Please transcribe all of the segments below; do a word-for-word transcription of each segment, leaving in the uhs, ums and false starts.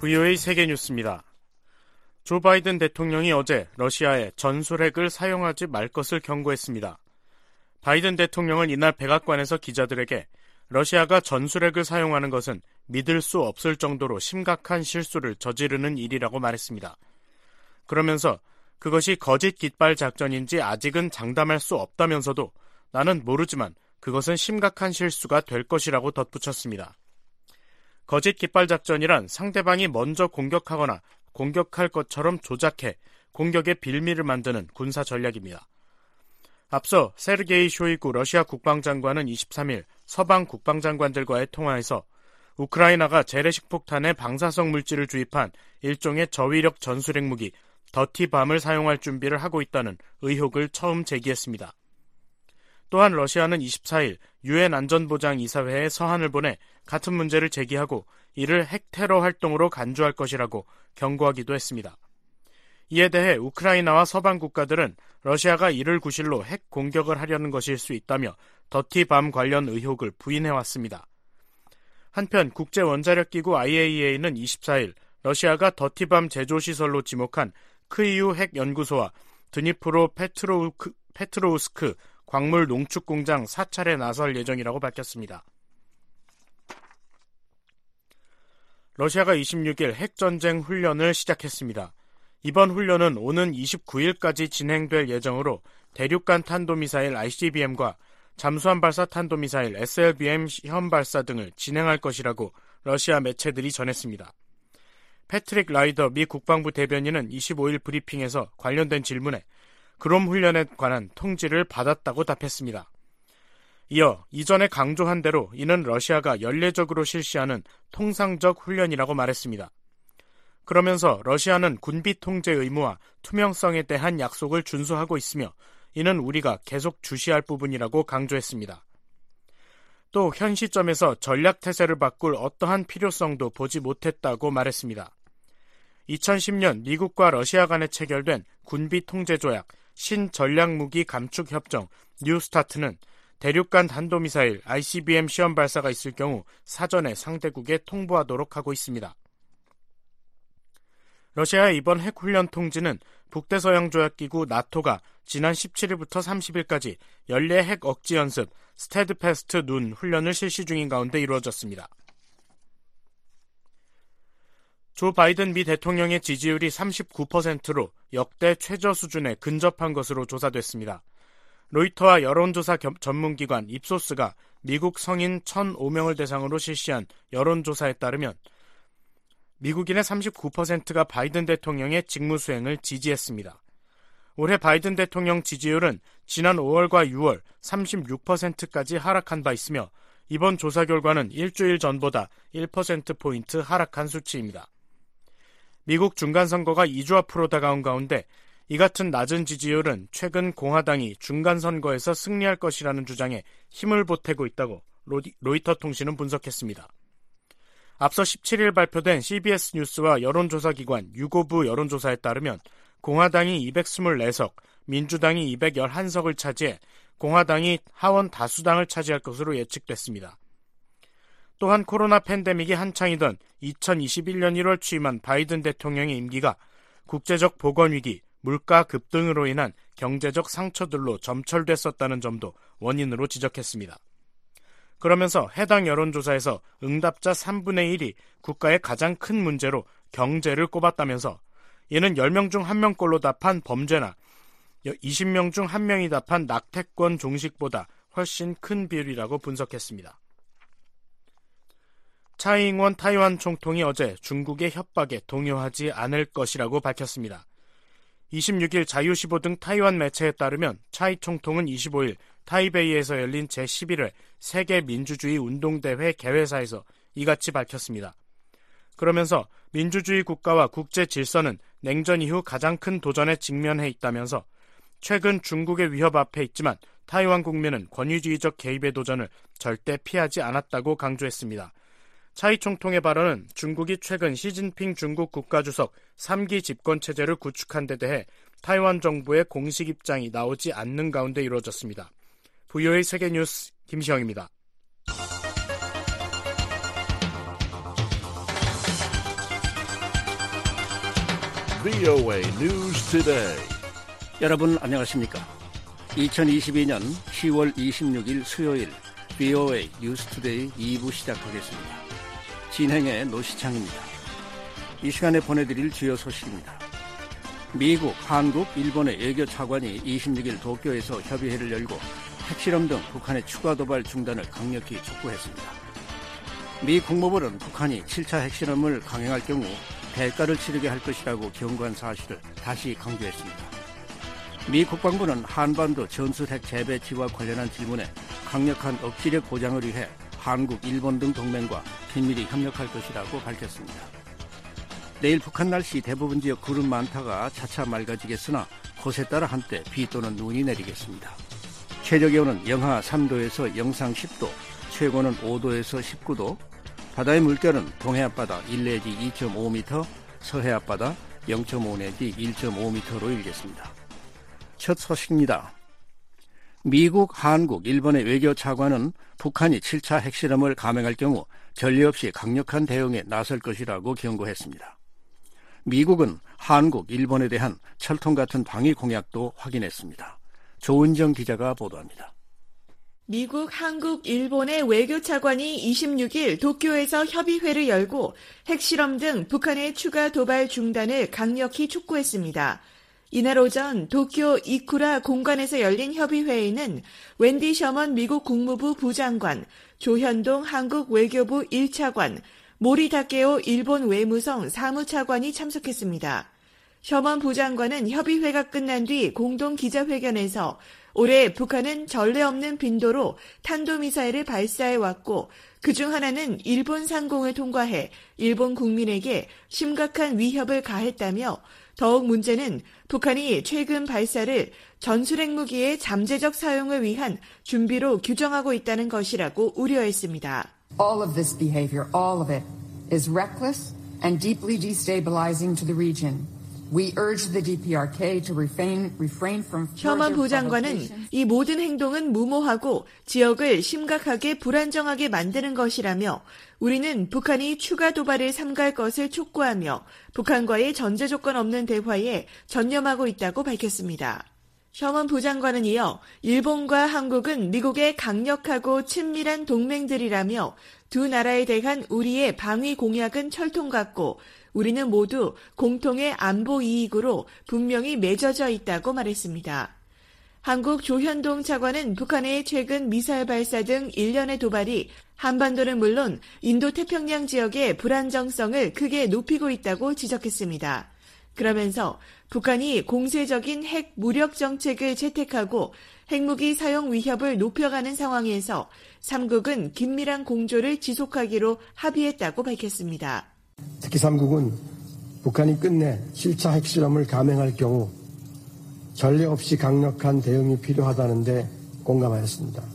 브이오에이 세계뉴스입니다. 조 바이든 대통령이 어제 러시아에 전술핵을 사용하지 말 것을 경고했습니다. 바이든 대통령은 이날 백악관에서 기자들에게 러시아가 전술핵을 사용하는 것은 믿을 수 없을 정도로 심각한 실수를 저지르는 일이라고 말했습니다. 그러면서 그것이 거짓 깃발 작전인지 아직은 장담할 수 없다면서도 나는 모르지만 그것은 심각한 실수가 될 것이라고 덧붙였습니다. 거짓 깃발 작전이란 상대방이 먼저 공격하거나 공격할 것처럼 조작해 공격의 빌미를 만드는 군사 전략입니다. 앞서 세르게이 쇼이구 러시아 국방장관은 이십삼일 서방 국방장관들과의 통화에서 우크라이나가 재래식 폭탄에 방사성 물질을 주입한 일종의 저위력 전술핵 무기 더티밤을 사용할 준비를 하고 있다는 의혹을 처음 제기했습니다. 또한 러시아는 이십사일 유엔 안전보장이사회에 서한을 보내 같은 문제를 제기하고 이를 핵 테러 활동으로 간주할 것이라고 경고하기도 했습니다. 이에 대해 우크라이나와 서방 국가들은 러시아가 이를 구실로 핵 공격을 하려는 것일 수 있다며 더티밤 관련 의혹을 부인해왔습니다. 한편 국제원자력기구 아이에이이에이는 이십사일 러시아가 더티밤 제조시설로 지목한 크이우 핵연구소와 드니프로 페트로우크, 페트로우스크 광물 농축공장 사찰에 나설 예정이라고 밝혔습니다. 러시아가 이십육일 핵전쟁 훈련을 시작했습니다. 이번 훈련은 오는 이십구일까지 진행될 예정으로 대륙간 탄도미사일 아이씨비엠과 잠수함 발사 탄도미사일 에스엘비엠 시험 발사 등을 진행할 것이라고 러시아 매체들이 전했습니다. 패트릭 라이더 미 국방부 대변인은 이십오일 브리핑에서 관련된 질문에 그롬 훈련에 관한 통지를 받았다고 답했습니다. 이어 이전에 강조한 대로 이는 러시아가 연례적으로 실시하는 통상적 훈련이라고 말했습니다. 그러면서 러시아는 군비 통제 의무와 투명성에 대한 약속을 준수하고 있으며 이는 우리가 계속 주시할 부분이라고 강조했습니다. 또 현 시점에서 전략태세를 바꿀 어떠한 필요성도 보지 못했다고 말했습니다. 이천십년 미국과 러시아 간에 체결된 군비 통제 조약 신전략무기 감축협정 뉴스타트는 대륙간 탄도미사일 아이씨비엠 시험 발사가 있을 경우 사전에 상대국에 통보하도록 하고 있습니다. 러시아의 이번 핵훈련 통지는 북대서양조약기구 나토가 지난 십칠일부터 삼십일까지 연례 핵 억지 연습 스테드패스트 눈 훈련을 실시 중인 가운데 이루어졌습니다. 조 바이든 미 대통령의 지지율이 삼십구 퍼센트로 역대 최저 수준에 근접한 것으로 조사됐습니다. 로이터와 여론조사 전문기관 입소스가 미국 성인 천오명을 대상으로 실시한 여론조사에 따르면 미국인의 삼십구 퍼센트가 바이든 대통령의 직무수행을 지지했습니다. 올해 바이든 대통령 지지율은 지난 오월과 유월 삼십육 퍼센트까지 하락한 바 있으며 이번 조사 결과는 일주일 전보다 일 퍼센트포인트 하락한 수치입니다. 미국 중간선거가 이 주 앞으로 다가온 가운데 이 같은 낮은 지지율은 최근 공화당이 중간선거에서 승리할 것이라는 주장에 힘을 보태고 있다고 로이터 통신은 분석했습니다. 앞서 십칠일 발표된 씨비에스 뉴스와 여론조사기관 유고브 여론조사에 따르면 공화당이 이백이십사석, 민주당이 이백십일석을 차지해 공화당이 하원 다수당을 차지할 것으로 예측됐습니다. 또한 코로나 팬데믹이 한창이던 이천이십일년 일월 취임한 바이든 대통령의 임기가 국제적 보건위기, 물가 급등으로 인한 경제적 상처들로 점철됐었다는 점도 원인으로 지적했습니다. 그러면서 해당 여론조사에서 응답자 삼분의 일이 국가의 가장 큰 문제로 경제를 꼽았다면서 이는 열 명 중 한 명꼴로 답한 범죄나 이십 명 중 한 명이 답한 낙태권 종식보다 훨씬 큰 비율이라고 분석했습니다. 차이잉원 타이완 총통이 어제 중국의 협박에 동요하지 않을 것이라고 밝혔습니다. 이십육일 자유시보 등 타이완 매체에 따르면 차이 총통은 이십오일 타이베이에서 열린 제십일회 세계민주주의 운동대회 개회사에서 이같이 밝혔습니다. 그러면서 민주주의 국가와 국제 질서는 냉전 이후 가장 큰 도전에 직면해 있다면서 최근 중국의 위협 앞에 있지만 타이완 국민은 권위주의적 개입의 도전을 절대 피하지 않았다고 강조했습니다. 차이 총통의 발언은 중국이 최근 시진핑 중국 국가주석 삼기 집권체제를 구축한 데 대해 타이완 정부의 공식 입장이 나오지 않는 가운데 이루어졌습니다. 브이오에이 세계뉴스 김시영입니다. 브이오에이 News Today. 여러분 안녕하십니까? 이천이십이 년 시월 이십육일 수요일 브이오에이 뉴스 투데이 이 부 시작하겠습니다. 진행의 노시창입니다. 이 시간에 보내드릴 주요 소식입니다. 미국, 한국, 일본의 외교 차관이 이십육일 도쿄에서 협의회를 열고 핵실험 등 북한의 추가 도발 중단을 강력히 촉구했습니다. 미 국무부는 북한이 칠 차 핵실험을 강행할 경우 대가를 치르게 할 것이라고 경고한 사실을 다시 강조했습니다. 미 국방부는 한반도 전술핵 재배치와 관련한 질문에 강력한 억지력 보장을 위해 한국, 일본 등 동맹과 긴밀히 협력할 것이라고 밝혔습니다. 내일 북한 날씨 대부분 지역 구름 많다가 차차 맑아지겠으나 곳에 따라 한때 비 또는 눈이 내리겠습니다. 최저 기온은 영하 삼 도에서 영상 십 도, 최고는 오 도에서 십구 도, 바다의 물결은 동해 앞바다 일 내지 이 점 오 미터, 서해 앞바다 영 점 오 내지 일 점 오 미터로 일겠습니다. 첫 소식입니다. 미국, 한국, 일본의 외교 차관은 북한이 칠 차 핵실험을 감행할 경우 전례 없이 강력한 대응에 나설 것이라고 경고했습니다. 미국은 한국, 일본에 대한 철통 같은 방위 공약도 확인했습니다. 조은정 기자가 보도합니다. 미국, 한국, 일본의 외교 차관이 이십육일 도쿄에서 협의회를 열고 핵실험 등 북한의 추가 도발 중단을 강력히 촉구했습니다. 이날 오전 도쿄 이쿠라 공관에서 열린 협의회에는 웬디 셔먼 미국 국무부 부장관, 조현동 한국 외교부 일 차관, 모리 다케오 일본 외무성 사무차관이 참석했습니다. 셔먼 부장관은 협의회가 끝난 뒤 공동 기자회견에서 올해 북한은 전례 없는 빈도로 탄도미사일을 발사해왔고 그중 하나는 일본 상공을 통과해 일본 국민에게 심각한 위협을 가했다며 더욱 문제는 북한이 최근 발사를 전술핵무기의 잠재적 사용을 위한 준비로 규정하고 있다는 것이라고 우려했습니다. All of this behavior, all of it, is reckless and deeply destabilizing to the region. We urge the 디피아르케이 to refrain, refrain from 셔먼 부장관은 이 모든 행동은 무모하고 지역을 심각하게 불안정하게 만드는 것이라며 우리는 북한이 추가 도발을 삼가할 것을 촉구하며 북한과의 전제 조건 없는 대화에 전념하고 있다고 밝혔습니다. 셔먼 부장관은 이어 일본과 한국은 미국의 강력하고 친밀한 동맹들이라며 두 나라에 대한 우리의 방위 공약은 철통 같고 우리는 모두 공통의 안보 이익으로 분명히 맺어져 있다고 말했습니다. 한국 조현동 차관은 북한의 최근 미사일 발사 등 일련의 도발이 한반도는 물론 인도태평양 지역의 불안정성을 크게 높이고 있다고 지적했습니다. 그러면서 북한이 공세적인 핵 무력 정책을 채택하고 핵무기 사용 위협을 높여가는 상황에서 삼국은 긴밀한 공조를 지속하기로 합의했다고 밝혔습니다. 특히 삼국은 북한이 끝내 칠 차 핵실험을 감행할 경우 전례 없이 강력한 대응이 필요하다는 데 공감하였습니다.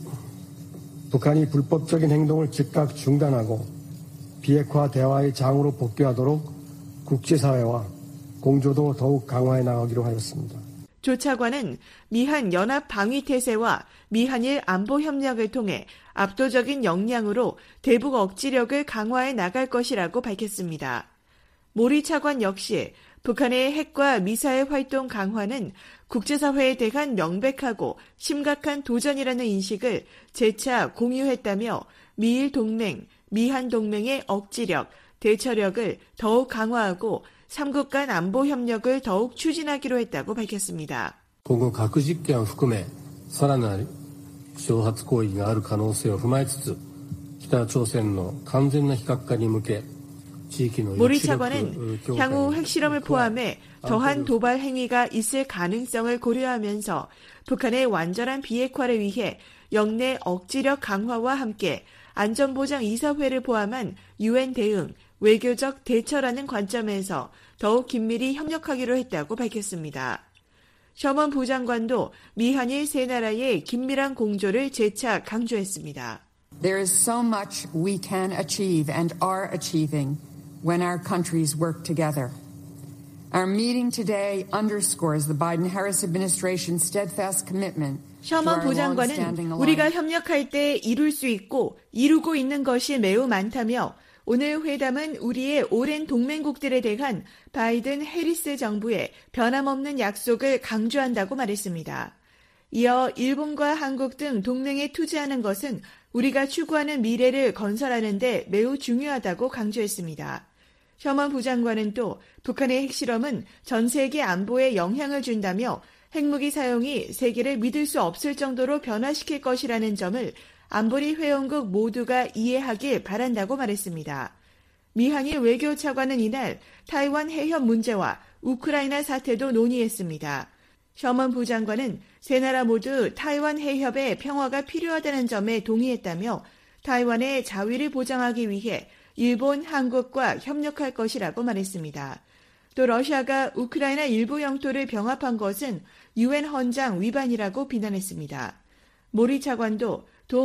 북한이 불법적인 행동을 즉각 중단하고 비핵화 대화의 장으로 복귀하도록 국제사회와 공조도 더욱 강화해 나가기로 하였습니다. 조 차관은 미한 연합 방위 태세와 미한일 안보 협력을 통해 압도적인 역량으로 대북 억지력을 강화해 나갈 것이라고 밝혔습니다. 모리 차관 역시 북한의 핵과 미사일 활동 강화는 국제사회에 대한 명백하고 심각한 도전이라는 인식을 재차 공유했다며 미일 동맹, 미한 동맹의 억지력, 대처력을 더욱 강화하고 삼국 간 안보 협력을 더욱 추진하기로 했다고 밝혔습니다. 今後核実験を含めさらなる挑発行為がある可能性を踏まえつつ北朝鮮の完全な非核化に向け 모리 차관은 향후 핵실험을 포함해 더한 도발 행위가 있을 가능성을 고려하면서 북한의 완전한 비핵화를 위해 영내 억지력 강화와 함께 안전보장 이사회를 포함한 유엔 대응, 외교적 대처라는 관점에서 더욱 긴밀히 협력하기로 했다고 밝혔습니다. 셔먼 부장관도 미한일 세 나라의 긴밀한 공조를 재차 강조했습니다. There is so much we can achieve and are achieving when our countries work together. Our meeting today underscores the Biden-Harris administration's steadfast commitment. 셔먼 부장관은 우리가 협력할 때 이룰 수 있고 이루고 있는 것이 매우 많다며 오늘 회담은 우리의 오랜 동맹국들에 대한 바이든 해리스 정부의 변함없는 약속을 강조한다고 말했습니다. 이어 일본과 한국 등 동맹에 투자하는 것은 우리가 추구하는 미래를 건설하는 데 매우 중요하다고 강조했습니다. 셔먼 부장관은 또 북한의 핵실험은 전 세계 안보에 영향을 준다며 핵무기 사용이 세계를 믿을 수 없을 정도로 변화시킬 것이라는 점을 안보리 회원국 모두가 이해하길 바란다고 말했습니다. 미한일 외교차관은 이날 타이완 해협 문제와 우크라이나 사태도 논의했습니다. 셔먼 부장관은 세 나라 모두 타이완 해협의 평화가 필요하다는 점에 동의했다며 타이완의 자위를 보장하기 위해 일본, 한국과 협력할 것이라고 말했습니다. 또 러시아가 우크라이나 일부 영토를 병합한 것은 유엔 헌장 위반이라고 비난했습니다. 모리 차관도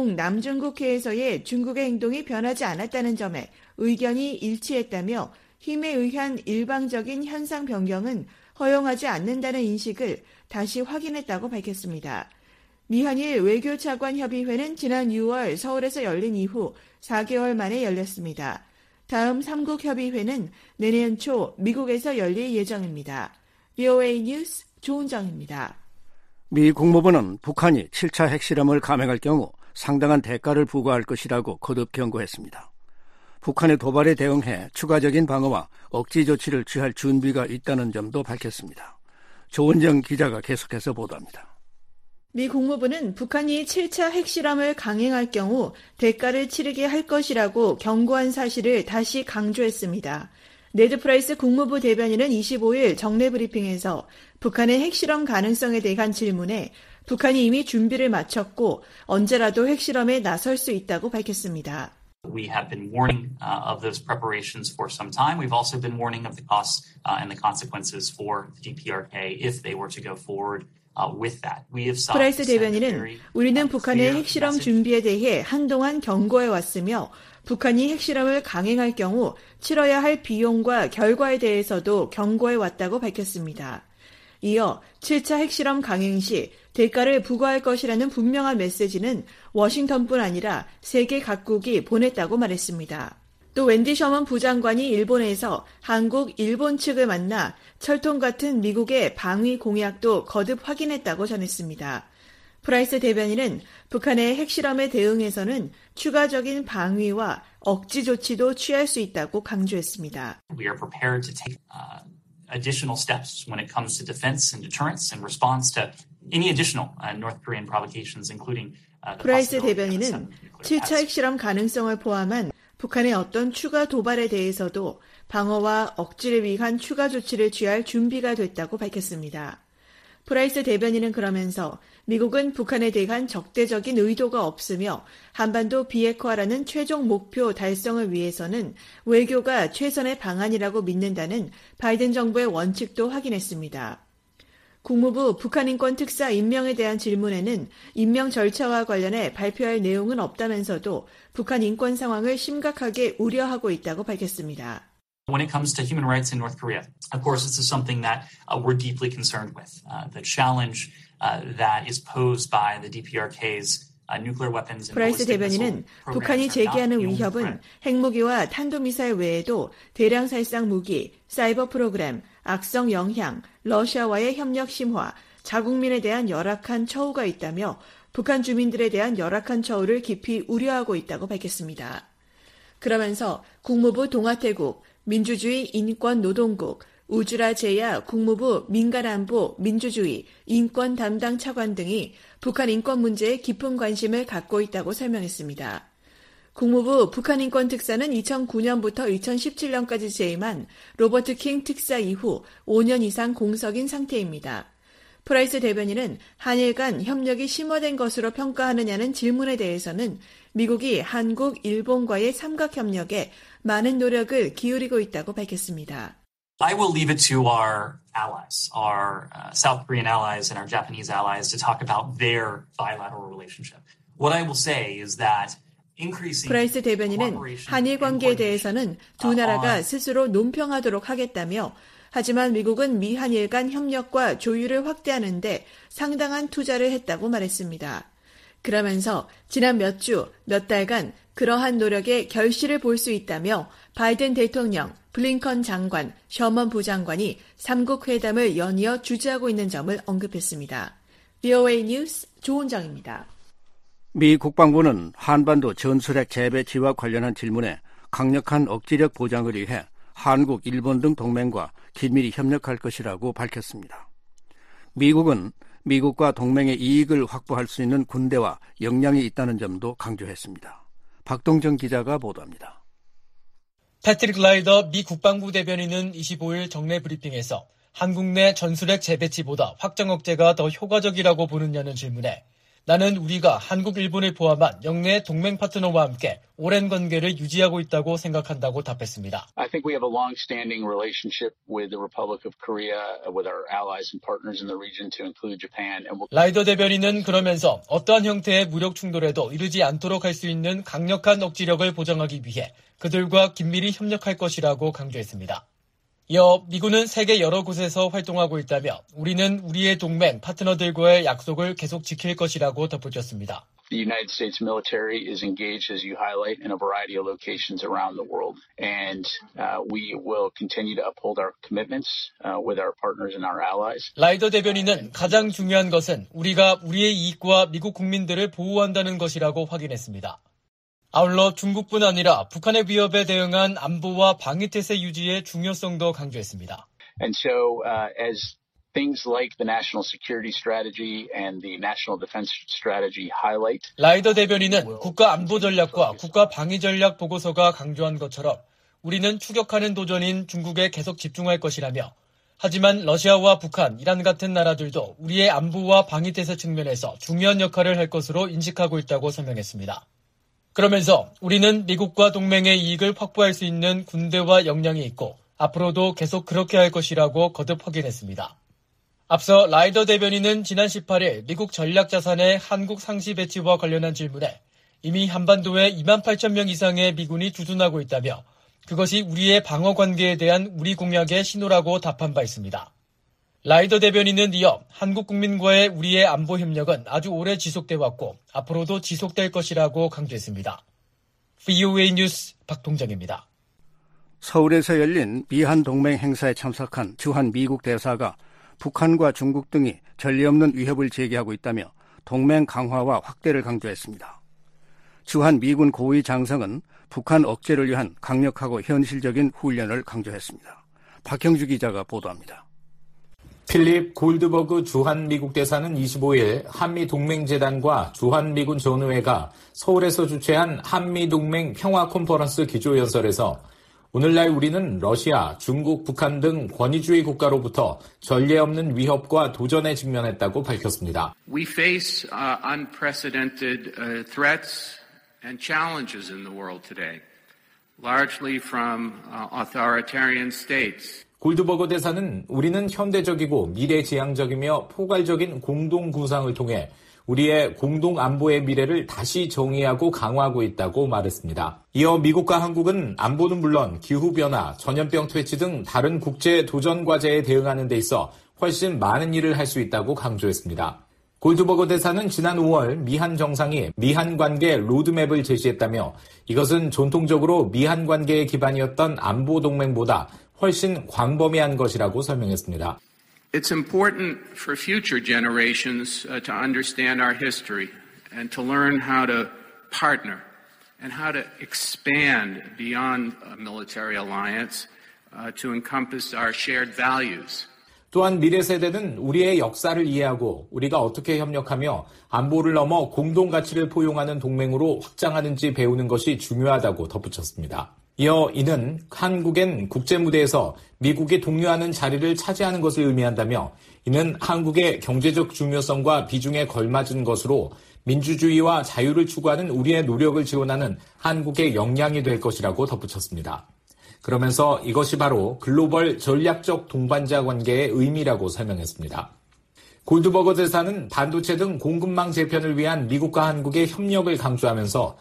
동남중국해에서의 중국의 행동이 변하지 않았다는 점에 의견이 일치했다며 힘에 의한 일방적인 현상 변경은 허용하지 않는다는 인식을 다시 확인했다고 밝혔습니다. 미한일 외교차관협의회는 지난 유월 서울에서 열린 이후 사 개월 만에 열렸습니다. 다음 삼국 협의회는 내년 초 미국에서 열릴 예정입니다. 브이오에이 뉴스 조은정입니다. 미 국무부는 북한이 칠 차 핵실험을 감행할 경우 상당한 대가를 부과할 것이라고 거듭 경고했습니다. 북한의 도발에 대응해 추가적인 방어와 억지 조치를 취할 준비가 있다는 점도 밝혔습니다. 조은정 기자가 계속해서 보도합니다. 미 국무부는 북한이 칠 차 핵실험을 강행할 경우 대가를 치르게 할 것이라고 경고한 사실을 다시 강조했습니다. 네드 프라이스 국무부 대변인은 이십오일 정례 브리핑에서 북한의 핵실험 가능성에 대한 질문에 북한이 이미 준비를 마쳤고 언제라도 핵실험에 나설 수 있다고 밝혔습니다. We have been warning uh, of those preparations for some time. We've also been warning of the costs uh, and the consequences for the D P R K if they were to go forward. 프라이스 대변인은 우리는 북한의 핵실험 준비에 대해 한동안 경고해왔으며 북한이 핵실험을 강행할 경우 치러야 할 비용과 결과에 대해서도 경고해왔다고 밝혔습니다. 이어 칠 차 핵실험 강행 시 대가를 부과할 것이라는 분명한 메시지는 워싱턴뿐 아니라 세계 각국이 보냈다고 말했습니다. 또 웬디 셔먼 부장관이 일본에서 한국, 일본 측을 만나 철통 같은 미국의 방위 공약도 거듭 확인했다고 전했습니다. 프라이스 대변인은 북한의 핵실험에 대응해서는 추가적인 방위와 억지 조치도 취할 수 있다고 강조했습니다. We are prepared to take uh, additional steps when it comes to defense and deterrence and response to any additional uh, North Korean provocations, including uh, the 프라이스 대변인은 칠 차 핵실험 가능성을 포함한 북한의 어떤 추가 도발에 대해서도 방어와 억지를 위한 추가 조치를 취할 준비가 됐다고 밝혔습니다. 프라이스 대변인은 그러면서 미국은 북한에 대한 적대적인 의도가 없으며 한반도 비핵화라는 최종 목표 달성을 위해서는 외교가 최선의 방안이라고 믿는다는 바이든 정부의 원칙도 확인했습니다. 국무부 북한인권 특사 임명에 대한 질문에는 임명 절차와 관련해 발표할 내용은 없다면서도 북한 인권 상황을 심각하게 우려하고 있다고 밝혔습니다. When it comes to human rights in North Korea, of course, this is something that uh, we're deeply concerned with. Uh, the challenge uh, that is posed by the D P R K's uh, nuclear weapons and 프라이스 대변인은 북한이 제기하는 위협은 핵무기와 탄도미사일 외에도 대량 살상 무기, 사이버 프로그램, 악성 영향, 러시아와의 협력 심화, 자국민에 대한 열악한 처우가 있다며 북한 주민들에 대한 열악한 처우를 깊이 우려하고 있다고 밝혔습니다. 그러면서 국무부 동아태국, 민주주의 인권노동국, 우주라 제야 국무부 민간안보 민주주의 인권 담당 차관 등이 북한 인권 문제에 깊은 관심을 갖고 있다고 설명했습니다. 국무부 북한인권 특사는 이천구년부터 이천십칠년까지 재임한 로버트 킹 특사 이후 오 년 이상 공석인 상태입니다. 프라이스 대변인은 한일 간 협력이 심화된 것으로 평가하느냐는 질문에 대해서는 미국이 한국, 일본과의 삼각협력에 많은 노력을 기울이고 있다고 밝혔습니다. I will leave it to our allies, our uh, South Korean allies and our Japanese allies to talk about their bilateral relationship. What I will say is that 프라이스 대변인은 한일 관계에 대해서는 두 나라가 스스로 논평하도록 하겠다며 하지만 미국은 미한일 간 협력과 조율을 확대하는 데 상당한 투자를 했다고 말했습니다. 그러면서 지난 몇 주, 몇 달간 그러한 노력의 결실을 볼 수 있다며 바이든 대통령, 블링컨 장관, 셔먼 부장관이 삼국 회담을 연이어 주재하고 있는 점을 언급했습니다. 브이오에이 뉴스 조은정입니다. 미 국방부는 한반도 전술핵 재배치와 관련한 질문에 강력한 억지력 보장을 위해 한국, 일본 등 동맹과 긴밀히 협력할 것이라고 밝혔습니다. 미국은 미국과 동맹의 이익을 확보할 수 있는 군대와 역량이 있다는 점도 강조했습니다. 박동정 기자가 보도합니다. 패트릭 라이더 미 국방부 대변인은 이십오일 정례 브리핑에서 한국 내 전술핵 재배치보다 확장 억제가 더 효과적이라고 보느냐는 질문에 나는 우리가 한국, 일본을 포함한 영내 동맹 파트너와 함께 오랜 관계를 유지하고 있다고 생각한다고 답했습니다. I think we have a long-standing relationship with the Republic of Korea, with our allies and partners in the region to include Japan. And we'll... 라이더 대변인은 그러면서 어떠한 형태의 무력 충돌에도 이르지 않도록 할 수 있는 강력한 억지력을 보장하기 위해 그들과 긴밀히 협력할 것이라고 강조했습니다. 이어 미군은 세계 여러 곳에서 활동하고 있다며 우리는 우리의 동맹 파트너들과의 약속을 계속 지킬 것이라고 덧붙였습니다. The United States military is engaged, as you highlight, in a variety of locations around the world, and uh, we will continue to uphold our commitments uh, with our partners and our allies. 라이더 대변인은 가장 중요한 것은 우리가 우리의 이익과 미국 국민들을 보호한다는 것이라고 확인했습니다. 아울러 중국뿐 아니라 북한의 위협에 대응한 안보와 방위태세 유지의 중요성도 강조했습니다. And so, uh, as things like the National Security Strategy and the National Defense Strategy highlight, 라이더 대변인은 국가 안보 전략과 국가 방위 전략 보고서가 강조한 것처럼 우리는 추격하는 도전인 중국에 계속 집중할 것이라며 하지만 러시아와 북한, 이란 같은 나라들도 우리의 안보와 방위태세 측면에서 중요한 역할을 할 것으로 인식하고 있다고 설명했습니다. 그러면서 우리는 미국과 동맹의 이익을 확보할 수 있는 군대와 역량이 있고 앞으로도 계속 그렇게 할 것이라고 거듭 확인했습니다. 앞서 라이더 대변인은 지난 십팔일 미국 전략자산의 한국 상시 배치와 관련한 질문에 이미 한반도에 이만 팔천 명 이상의 미군이 주둔하고 있다며 그것이 우리의 방어 관계에 대한 우리 공약의 신호라고 답한 바 있습니다. 라이더 대변인은 이어 한국 국민과의 우리의 안보 협력은 아주 오래 지속돼 왔고 앞으로도 지속될 것이라고 강조했습니다. 브이오에이 뉴스 박동정입니다. 서울에서 열린 미한 동맹 행사에 참석한 주한 미국 대사가 북한과 중국 등이 전례 없는 위협을 제기하고 있다며 동맹 강화와 확대를 강조했습니다. 주한 미군 고위 장성은 북한 억제를 위한 강력하고 현실적인 훈련을 강조했습니다. 박형주 기자가 보도합니다. 필립 골드버그 주한미국 대사는 이십오일 한미동맹재단과 주한미군 전의회가 서울에서 주최한 한미동맹 평화 컨퍼런스 기조연설에서 오늘날 우리는 러시아, 중국, 북한 등 권위주의 국가로부터 전례 없는 위협과 도전에 직면했다고 밝혔습니다. We face uh, unprecedented uh, threats and challenges in the world today, largely from uh, authoritarian states. 골드버그 대사는 우리는 현대적이고 미래지향적이며 포괄적인 공동 구상을 통해 우리의 공동 안보의 미래를 다시 정의하고 강화하고 있다고 말했습니다. 이어 미국과 한국은 안보는 물론 기후변화, 전염병 퇴치 등 다른 국제 도전 과제에 대응하는 데 있어 훨씬 많은 일을 할 수 있다고 강조했습니다. 골드버그 대사는 지난 오월 미한 정상이 미한 관계 로드맵을 제시했다며 이것은 전통적으로 미한 관계의 기반이었던 안보 동맹보다 훨씬 광범위한 것이라고 설명했습니다. It's important for future generations uh, to understand our history and to learn how to partner and how to expand beyond a military alliance uh, to encompass our shared values. 또한 미래 세대는 우리의 역사를 이해하고 우리가 어떻게 협력하며 안보를 넘어 공동 가치를 포용하는 동맹으로 확장하는지 배우는 것이 중요하다고 덧붙였습니다. 이어 이는 한국엔 국제 무대에서 미국이 독려하는 자리를 차지하는 것을 의미한다며 이는 한국의 경제적 중요성과 비중에 걸맞은 것으로 민주주의와 자유를 추구하는 우리의 노력을 지원하는 한국의 역량이 될 것이라고 덧붙였습니다. 그러면서 이것이 바로 글로벌 전략적 동반자 관계의 의미라고 설명했습니다. 골드버거 대사는 반도체 등 공급망 재편을 위한 미국과 한국의 협력을 강조하면서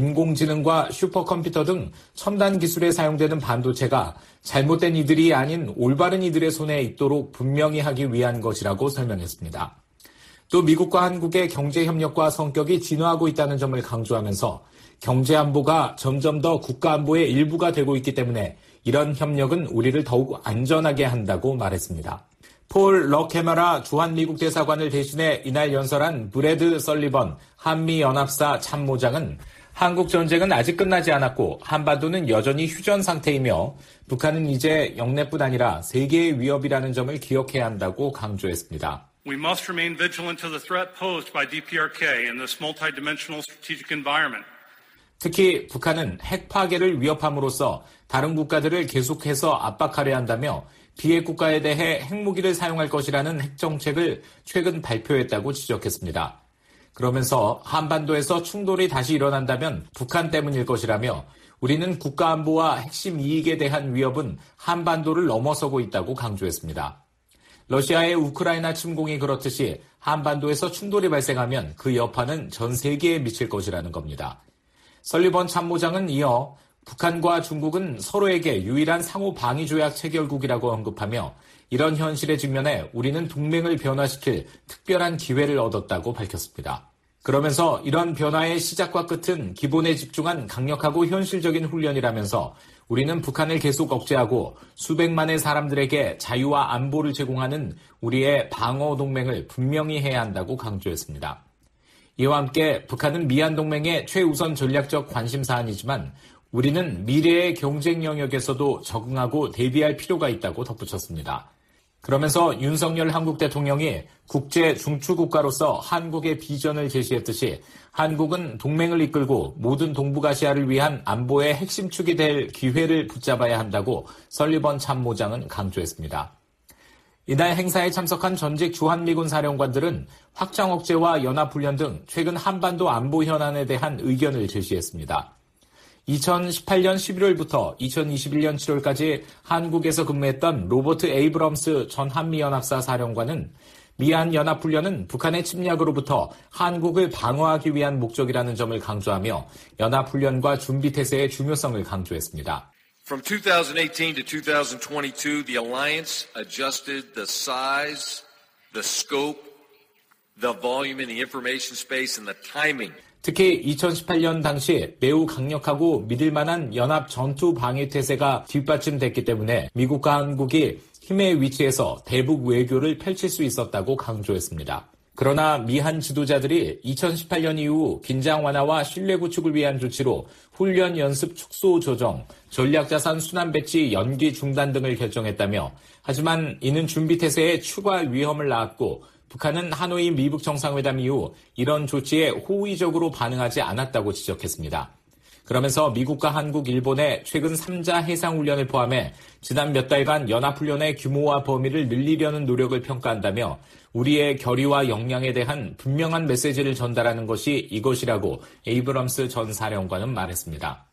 인공지능과 슈퍼컴퓨터 등 첨단 기술에 사용되는 반도체가 잘못된 이들이 아닌 올바른 이들의 손에 있도록 분명히 하기 위한 것이라고 설명했습니다. 또 미국과 한국의 경제협력과 성격이 진화하고 있다는 점을 강조하면서 경제 안보가 점점 더 국가 안보의 일부가 되고 있기 때문에 이런 협력은 우리를 더욱 안전하게 한다고 말했습니다. 폴 러케마라 주한미국 대사관을 대신해 이날 연설한 브래드 설리번 한미연합사 참모장은 한국 전쟁은 아직 끝나지 않았고 한반도는 여전히 휴전 상태이며 북한은 이제 영내뿐 아니라 세계의 위협이라는 점을 기억해야 한다고 강조했습니다. We must remain vigilant to the threat posed by 디피아르케이 in this multidimensional strategic environment. 특히 북한은 핵 파괴를 위협함으로써 다른 국가들을 계속해서 압박하려 한다며 비핵 국가에 대해 핵무기를 사용할 것이라는 핵정책을 최근 발표했다고 지적했습니다. 그러면서 한반도에서 충돌이 다시 일어난다면 북한 때문일 것이라며 우리는 국가안보와 핵심 이익에 대한 위협은 한반도를 넘어서고 있다고 강조했습니다. 러시아의 우크라이나 침공이 그렇듯이 한반도에서 충돌이 발생하면 그 여파는 전 세계에 미칠 것이라는 겁니다. 설리번 참모장은 이어 북한과 중국은 서로에게 유일한 상호 방위 조약 체결국이라고 언급하며 이런 현실에 직면해 우리는 동맹을 변화시킬 특별한 기회를 얻었다고 밝혔습니다. 그러면서 이런 변화의 시작과 끝은 기본에 집중한 강력하고 현실적인 훈련이라면서 우리는 북한을 계속 억제하고 수백만의 사람들에게 자유와 안보를 제공하는 우리의 방어 동맹을 분명히 해야 한다고 강조했습니다. 이와 함께 북한은 미한 동맹의 최우선 전략적 관심 사안이지만 우리는 미래의 경쟁 영역에서도 적응하고 대비할 필요가 있다고 덧붙였습니다. 그러면서 윤석열 한국 대통령이 국제 중추국가로서 한국의 비전을 제시했듯이 한국은 동맹을 이끌고 모든 동북아시아를 위한 안보의 핵심 축이 될 기회를 붙잡아야 한다고 설리번 참모장은 강조했습니다. 이날 행사에 참석한 전직 주한미군 사령관들은 확장 억제와 연합훈련 등 최근 한반도 안보 현안에 대한 의견을 제시했습니다. 이천십팔년 십일월부터 이천이십일년 칠월까지 한국에서 근무했던 로버트 에이브럼스 전 한미연합사 사령관은 미한 연합훈련은 북한의 침략으로부터 한국을 방어하기 위한 목적이라는 점을 강조하며 연합훈련과 준비태세의 중요성을 강조했습니다. From twenty eighteen to twenty twenty-two, the alliance adjusted the size, the scope, the volume in the information space, and the timing. 특히 이천십팔년 당시 매우 강력하고 믿을 만한 연합 전투 방위 태세가 뒷받침됐기 때문에 미국과 한국이 힘의 위치에서 대북 외교를 펼칠 수 있었다고 강조했습니다. 그러나 미한 지도자들이 이천십팔년 이후 긴장 완화와 신뢰 구축을 위한 조치로 훈련 연습 축소 조정, 전략자산 순환 배치 연기 중단 등을 결정했다며 하지만 이는 준비태세에 추가 위험을 낳았고 북한은 하노이 미북 정상회담 이후 이런 조치에 호의적으로 반응하지 않았다고 지적했습니다. 그러면서 미국과 한국, 일본의 최근 삼자 해상훈련을 포함해 지난 몇 달간 연합훈련의 규모와 범위를 늘리려는 노력을 평가한다며 우리의 결의와 역량에 대한 분명한 메시지를 전달하는 것이 이것이라고 에이브럼스 전 사령관은 말했습니다.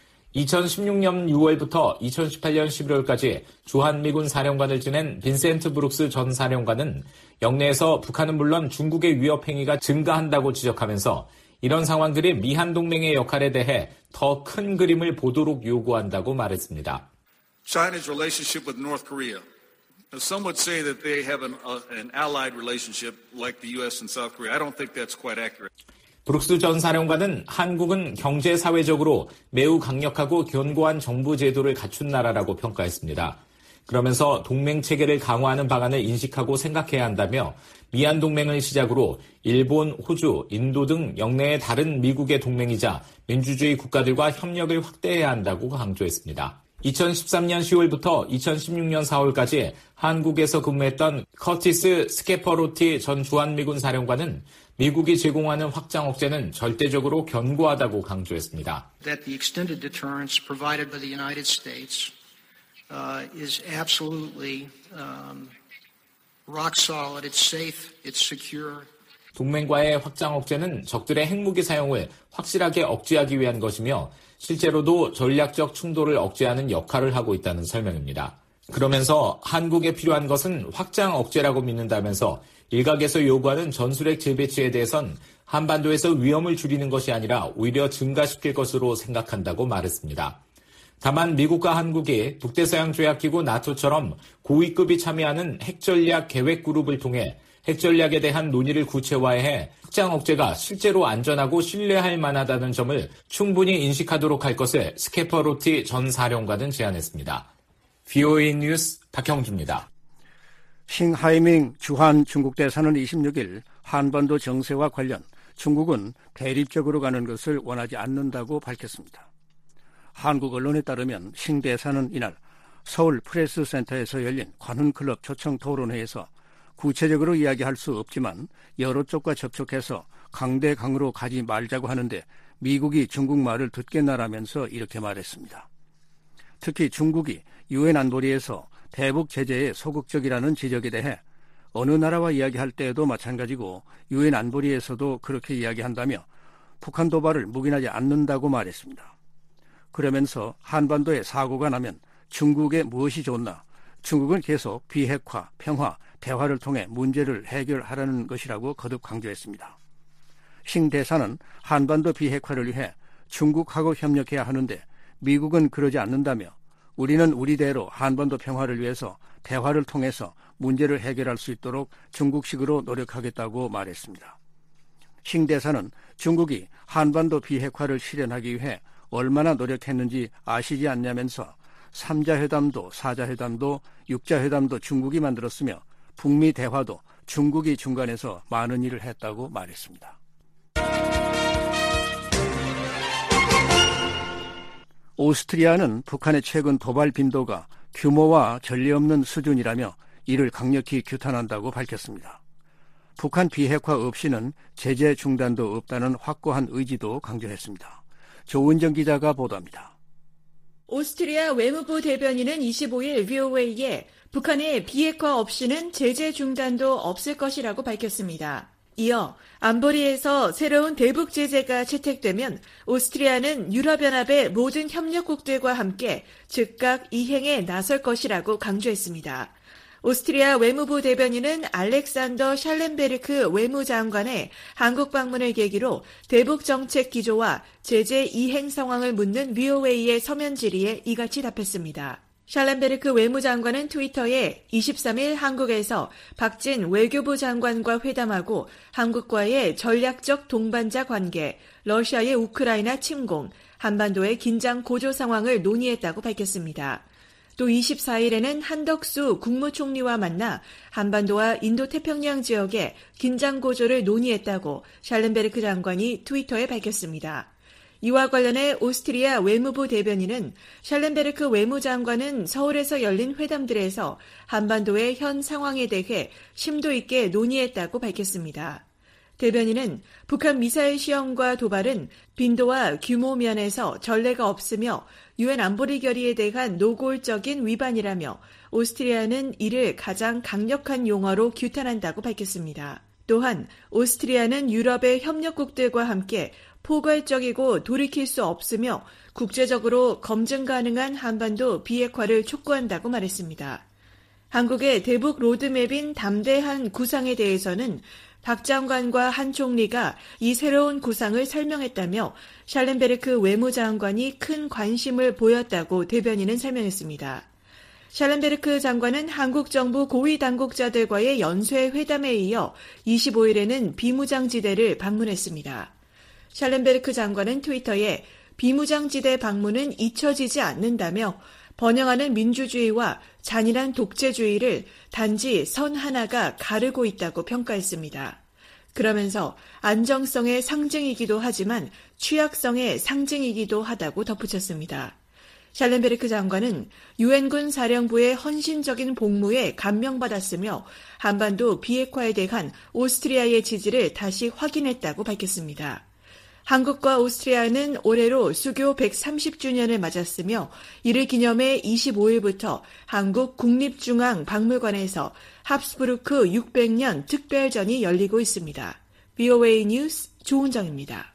이천십육년 유월부터 이천십팔년 십일월까지 주한미군 사령관을 지낸 빈센트 브룩스 전 사령관은 영내에서 북한은 물론 중국의 위협 행위가 증가한다고 지적하면서 이런 상황들이 미한 동맹의 역할에 대해 더 큰 그림을 보도록 요구한다고 말했습니다. China's relationship with North Korea. Some would say that they have an, uh, an allied relationship like the U S and South Korea. I don't think that's quite accurate. 브룩스 전 사령관은 한국은 경제 사회적으로 매우 강력하고 견고한 정부 제도를 갖춘 나라라고 평가했습니다. 그러면서 동맹 체계를 강화하는 방안을 인식하고 생각해야 한다며 미한 동맹을 시작으로 일본, 호주, 인도 등 영내의 다른 미국의 동맹이자 민주주의 국가들과 협력을 확대해야 한다고 강조했습니다. 이천십삼년 시월부터 이천십육년 사월까지 한국에서 근무했던 커티스 스케퍼로티 전 주한미군 사령관은 미국이 제공하는 확장 억제는 절대적으로 견고하다고 강조했습니다. That the extended deterrence provided by the United States uh, is absolutely um, rock solid. It's safe. It's secure. 동맹과의 확장 억제는 적들의 핵무기 사용을 확실하게 억제하기 위한 것이며 실제로도 전략적 충돌을 억제하는 역할을 하고 있다는 설명입니다. 그러면서 한국에 필요한 것은 확장 억제라고 믿는다면서 일각에서 요구하는 전술핵 재배치에 대해선 한반도에서 위험을 줄이는 것이 아니라 오히려 증가시킬 것으로 생각한다고 말했습니다. 다만 미국과 한국이 북대서양 조약기구 나토처럼 고위급이 참여하는 핵전략 계획 그룹을 통해 핵전략에 대한 논의를 구체화해 확장 억제가 실제로 안전하고 신뢰할 만하다는 점을 충분히 인식하도록 할 것을 스케퍼로티 전 사령관은 제안했습니다. 브이오에이 뉴스 박형주입니다. 싱하이밍 주한 중국 대사는 이십육 일 한반도 정세와 관련 중국은 대립적으로 가는 것을 원하지 않는다고 밝혔습니다. 한국 언론에 따르면 싱 대사는 이날 서울 프레스센터에서 열린 관훈클럽 초청 토론회에서 구체적으로 이야기할 수 없지만 여러 쪽과 접촉해서 강대강으로 가지 말자고 하는데 미국이 중국 말을 듣겠나라면서 이렇게 말했습니다. 특히 중국이 유엔 안보리에서 대북 제재에 소극적이라는 지적에 대해 어느 나라와 이야기할 때에도 마찬가지고 유엔 안보리에서도 그렇게 이야기한다며 북한 도발을 묵인하지 않는다고 말했습니다. 그러면서 한반도에 사고가 나면 중국에 무엇이 좋나? 중국은 계속 비핵화, 평화, 대화를 통해 문제를 해결하라는 것이라고 거듭 강조했습니다. 싱 대사는 한반도 비핵화를 위해 중국하고 협력해야 하는데 미국은 그러지 않는다며 우리는 우리대로 한반도 평화를 위해서 대화를 통해서 문제를 해결할 수 있도록 중국식으로 노력하겠다고 말했습니다. 싱 대사는 중국이 한반도 비핵화를 실현하기 위해 얼마나 노력했는지 아시지 않냐면서 삼자 회담도 사자 회담도 육자 회담도 중국이 만들었으며 북미 대화도 중국이 중간에서 많은 일을 했다고 말했습니다. 오스트리아는 북한의 최근 도발 빈도가 규모와 전례 없는 수준이라며 이를 강력히 규탄한다고 밝혔습니다. 북한 비핵화 없이는 제재 중단도 없다는 확고한 의지도 강조했습니다. 조은정 기자가 보도합니다. 오스트리아 외무부 대변인은 이십오 일 브이오에이에 북한의 비핵화 없이는 제재 중단도 없을 것이라고 밝혔습니다. 이어 안보리에서 새로운 대북 제재가 채택되면 오스트리아는 유럽연합의 모든 협력국들과 함께 즉각 이행에 나설 것이라고 강조했습니다. 오스트리아 외무부 대변인은 알렉산더 샬렌베르크 외무장관의 한국 방문을 계기로 대북 정책 기조와 제재 이행 상황을 묻는 브이오에이의 서면 질의에 이같이 답했습니다. 샬렌베르크 외무장관은 트위터에 이십삼 일 한국에서 박진 외교부 장관과 회담하고 한국과의 전략적 동반자 관계, 러시아의 우크라이나 침공, 한반도의 긴장 고조 상황을 논의했다고 밝혔습니다. 또 이십사 일에는 한덕수 국무총리와 만나 한반도와 인도태평양 지역의 긴장 고조를 논의했다고 샬렌베르크 장관이 트위터에 밝혔습니다. 이와 관련해 오스트리아 외무부 대변인은 샬렌베르크 외무장관은 서울에서 열린 회담들에서 한반도의 현 상황에 대해 심도 있게 논의했다고 밝혔습니다. 대변인은 북한 미사일 시험과 도발은 빈도와 규모 면에서 전례가 없으며 유엔 안보리 결의에 대한 노골적인 위반이라며 오스트리아는 이를 가장 강력한 용어로 규탄한다고 밝혔습니다. 또한 오스트리아는 유럽의 협력국들과 함께 포괄적이고 돌이킬 수 없으며 국제적으로 검증 가능한 한반도 비핵화를 촉구한다고 말했습니다. 한국의 대북 로드맵인 담대한 구상에 대해서는 박 장관과 한 총리가 이 새로운 구상을 설명했다며 샬렌베르크 외무장관이 큰 관심을 보였다고 대변인은 설명했습니다. 샬렌베르크 장관은 한국 정부 고위 당국자들과의 연쇄 회담에 이어 이십오 일에는 비무장지대를 방문했습니다. 샬렌베르크 장관은 트위터에 비무장지대 방문은 잊혀지지 않는다며 번영하는 민주주의와 잔인한 독재주의를 단지 선 하나가 가르고 있다고 평가했습니다. 그러면서 안정성의 상징이기도 하지만 취약성의 상징이기도 하다고 덧붙였습니다. 샬렌베르크 장관은 유엔군 사령부의 헌신적인 복무에 감명받았으며 한반도 비핵화에 대한 오스트리아의 지지를 다시 확인했다고 밝혔습니다. 한국과 오스트리아는 올해로 수교 백삼십 주년을 맞았으며 이를 기념해 이십오 일부터 한국 국립중앙박물관에서 합스부르크 육백 년 특별전이 열리고 있습니다. 브이오에이 뉴스 조은정입니다.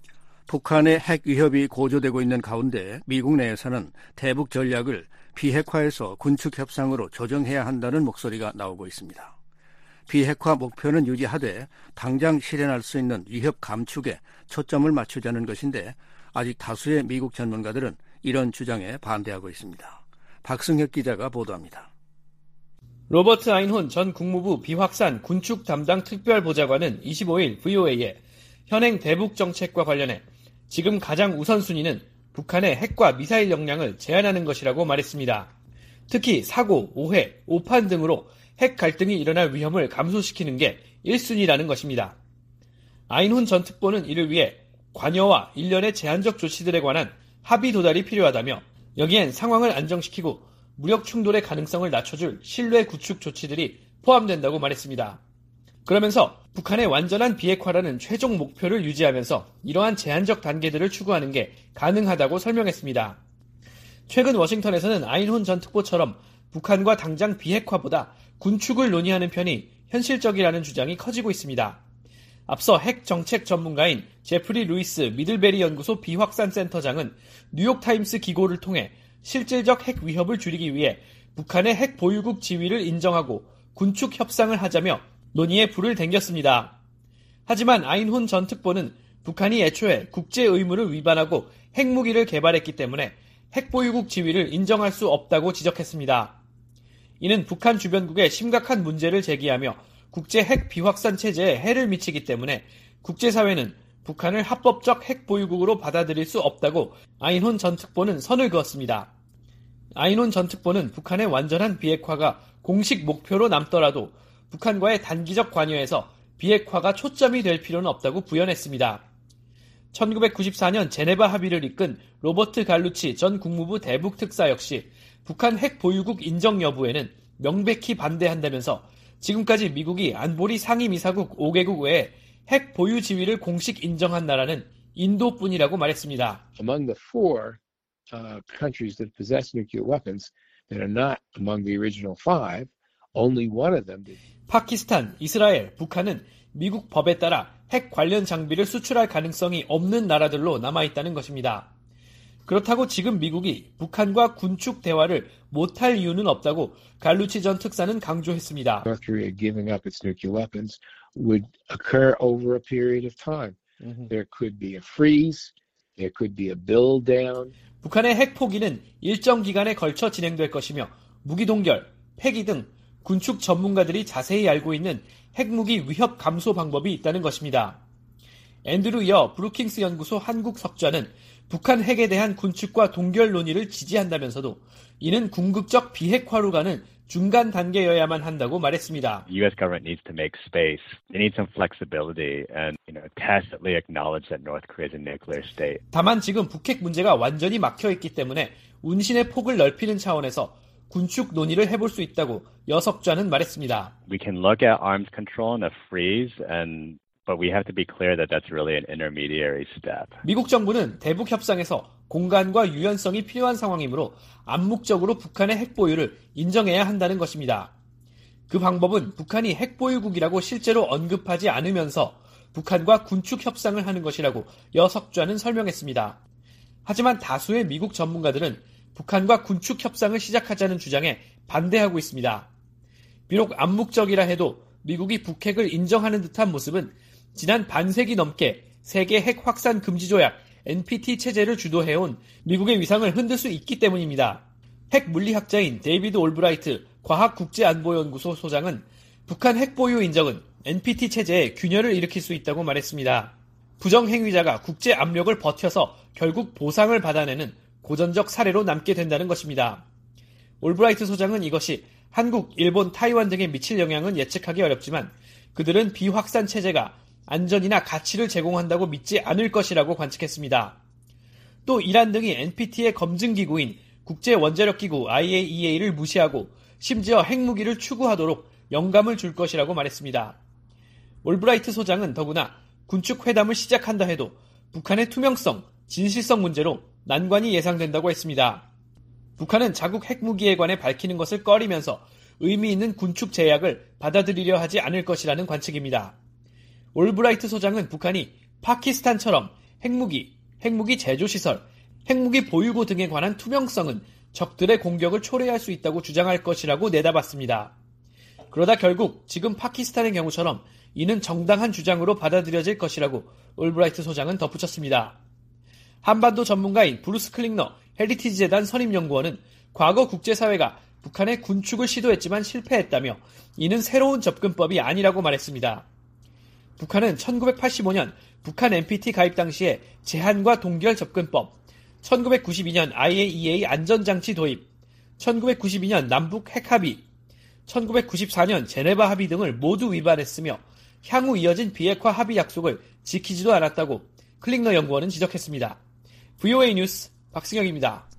북한의 핵 위협이 고조되고 있는 가운데 미국 내에서는 대북 전략을 비핵화에서 군축 협상으로 조정해야 한다는 목소리가 나오고 있습니다. 비핵화 목표는 유지하되 당장 실현할 수 있는 위협 감축에 초점을 맞추자는 것인데 아직 다수의 미국 전문가들은 이런 주장에 반대하고 있습니다. 박승혁 기자가 보도합니다. 로버트 아인혼 전 국무부 비확산 군축 담당 특별보좌관은 이십오일 브이오에이에 현행 대북 정책과 관련해 지금 가장 우선순위는 북한의 핵과 미사일 역량을 제한하는 것이라고 말했습니다. 특히 사고, 오해, 오판 등으로 핵 갈등이 일어날 위험을 감소시키는 게 일 순위라는 것입니다. 아인혼 전 특보는 이를 위해 관여와 일련의 제한적 조치들에 관한 합의 도달이 필요하다며 여기엔 상황을 안정시키고 무력 충돌의 가능성을 낮춰줄 신뢰 구축 조치들이 포함된다고 말했습니다. 그러면서 북한의 완전한 비핵화라는 최종 목표를 유지하면서 이러한 제한적 단계들을 추구하는 게 가능하다고 설명했습니다. 최근 워싱턴에서는 아인혼 전 특보처럼 북한과 당장 비핵화보다 군축을 논의하는 편이 현실적이라는 주장이 커지고 있습니다. 앞서 핵 정책 전문가인 제프리 루이스 미들베리 연구소 비확산 센터장은 뉴욕타임스 기고를 통해 실질적 핵 위협을 줄이기 위해 북한의 핵 보유국 지위를 인정하고 군축 협상을 하자며 논의에 불을 댕겼습니다. 하지만 아인혼 전 특보는 북한이 애초에 국제 의무를 위반하고 핵무기를 개발했기 때문에 핵 보유국 지위를 인정할 수 없다고 지적했습니다. 이는 북한 주변국에 심각한 문제를 제기하며 국제 핵 비확산 체제에 해를 미치기 때문에 국제사회는 북한을 합법적 핵 보유국으로 받아들일 수 없다고 아인혼 전 특보는 선을 그었습니다. 아인혼 전 특보는 북한의 완전한 비핵화가 공식 목표로 남더라도 북한과의 단기적 관여에서 비핵화가 초점이 될 필요는 없다고 부연했습니다. 천구백구십사년 제네바 합의를 이끈 로버트 갈루치 전 국무부 대북특사 역시 북한 핵 보유국 인정 여부에는 명백히 반대한다면서 지금까지 미국이 안보리 상임이사국 오 개국 외에 핵 보유 지위를 공식 인정한 나라는 인도뿐이라고 말했습니다. Among the four uh, countries that possess nuclear weapons that are not among the original five, only one of them did. 파키스탄, 이스라엘, 북한은 미국 법에 따라 핵 관련 장비를 수출할 가능성이 없는 나라들로 남아있다는 것입니다. 그렇다고 지금 미국이 북한과 군축 대화를 못할 이유는 없다고 갈루치 전 특사는 강조했습니다. North Korea giving up its nuclear weapons would occur over a period of time. Mm-hmm. There could be a freeze, there could be a build down. 북한의 핵 포기는 일정 기간에 걸쳐 진행될 것이며 무기 동결, 폐기 등 군축 전문가들이 자세히 알고 있는 핵무기 위협 감소 방법이 있다는 것입니다. 앤드루 여 브루킹스 연구소 한국 석좌는 북한 핵에 대한 군축과 동결 논의를 지지한다면서도 이는 궁극적 비핵화로 가는 중간 단계여야만 한다고 말했습니다. The U S government needs to make space. They need some flexibility and, you know, tacitly acknowledge that North Korea is a nuclear state. 다만 지금 북핵 문제가 완전히 막혀 있기 때문에 운신의 폭을 넓히는 차원에서 군축 논의를 해볼 수 있다고 여 석좌는 말했습니다. We can look at arms control and a freeze and But we have to be clear that that's really an intermediary step. 미국 정부는 대북 협상에서 공간과 유연성이 필요한 상황이므로 암묵적으로 북한의 핵 보유를 인정해야 한다는 것입니다. 그 방법은 북한이 핵 보유국이라고 실제로 언급하지 않으면서 북한과 군축 협상을 하는 것이라고 여 석좌는 설명했습니다. 하지만 다수의 미국 전문가들은 북한과 군축 협상을 시작하자는 주장에 반대하고 있습니다. 비록 암묵적이라 해도 미국이 북핵을 인정하는 듯한 모습은 지난 반세기 넘게 세계 핵 확산 금지 조약 엔피티 체제를 주도해온 미국의 위상을 흔들 수 있기 때문입니다. 핵 물리학자인 데이비드 올브라이트 과학국제안보연구소 소장은 북한 핵 보유 인정은 엔피티 체제에 균열을 일으킬 수 있다고 말했습니다. 부정행위자가 국제 압력을 버텨서 결국 보상을 받아내는 고전적 사례로 남게 된다는 것입니다. 올브라이트 소장은 이것이 한국, 일본, 타이완 등에 미칠 영향은 예측하기 어렵지만 그들은 비확산 체제가 안전이나 가치를 제공한다고 믿지 않을 것이라고 관측했습니다. 또 이란 등이 엔피티의 검증기구인 국제원자력기구 아이에이이에이를 무시하고 심지어 핵무기를 추구하도록 영감을 줄 것이라고 말했습니다. 올브라이트 소장은 더구나 군축 회담을 시작한다 해도 북한의 투명성, 진실성 문제로 난관이 예상된다고 했습니다. 북한은 자국 핵무기에 관해 밝히는 것을 꺼리면서 의미 있는 군축 제약을 받아들이려 하지 않을 것이라는 관측입니다. 올브라이트 소장은 북한이 파키스탄처럼 핵무기, 핵무기 제조시설, 핵무기 보유고 등에 관한 투명성은 적들의 공격을 초래할 수 있다고 주장할 것이라고 내다봤습니다. 그러다 결국 지금 파키스탄의 경우처럼 이는 정당한 주장으로 받아들여질 것이라고 올브라이트 소장은 덧붙였습니다. 한반도 전문가인 브루스 클링너 헤리티지 재단 선임연구원은 과거 국제사회가 북한의 군축을 시도했지만 실패했다며 이는 새로운 접근법이 아니라고 말했습니다. 북한은 천구백팔십오 년 북한 엔피티 가입 당시에 제한과 동결 접근법, 천구백구십이 년 아이에이이에이 안전장치 도입, 천구백구십이 년 남북 핵합의, 천구백구십사 년 제네바 합의 등을 모두 위반했으며 향후 이어진 비핵화 합의 약속을 지키지도 않았다고 클링너 연구원은 지적했습니다. 브이오에이 뉴스 박승혁입니다.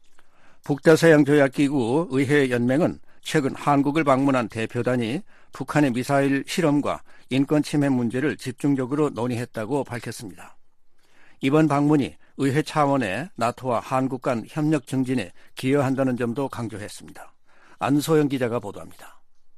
북다서양조약기구 의회연맹은 최근 한국을 방문한 대표단이 북한의 미사일 실험과 인권 침해 문제를 집중적으로 논의했다고 밝혔습니다. 이번 방문이 의회 차원의 나토와 한국 간 협력 증진에 기여한다는 점도 강조했습니다. 안소영 기자가 보도합니다.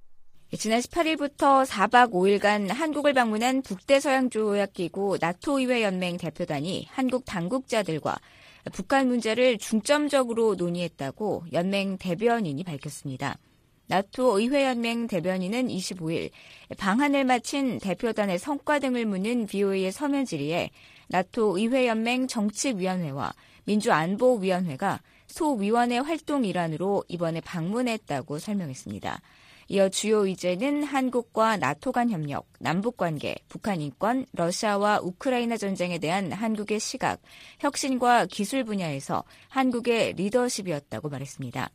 지난 십팔 일부터 사 박 오 일간 한국을 방문한 북대서양조약기구 나토 의회연맹 대표단이 한국 당국자들과 북한 문제를 중점적으로 논의했다고 연맹 대변인이 밝혔습니다. 나토 의회연맹 대변인은 이십오 일 방한을 마친 대표단의 성과 등을 묻는 브이오에이의 서면 질의에 나토 의회연맹 정책위원회와 민주안보위원회가 소위원회 활동 일환으로 이번에 방문했다고 설명했습니다. 이어 주요 의제는 한국과 나토 간 협력, 남북관계, 북한 인권, 러시아와 우크라이나 전쟁에 대한 한국의 시각, 혁신과 기술 분야에서 한국의 리더십이었다고 말했습니다.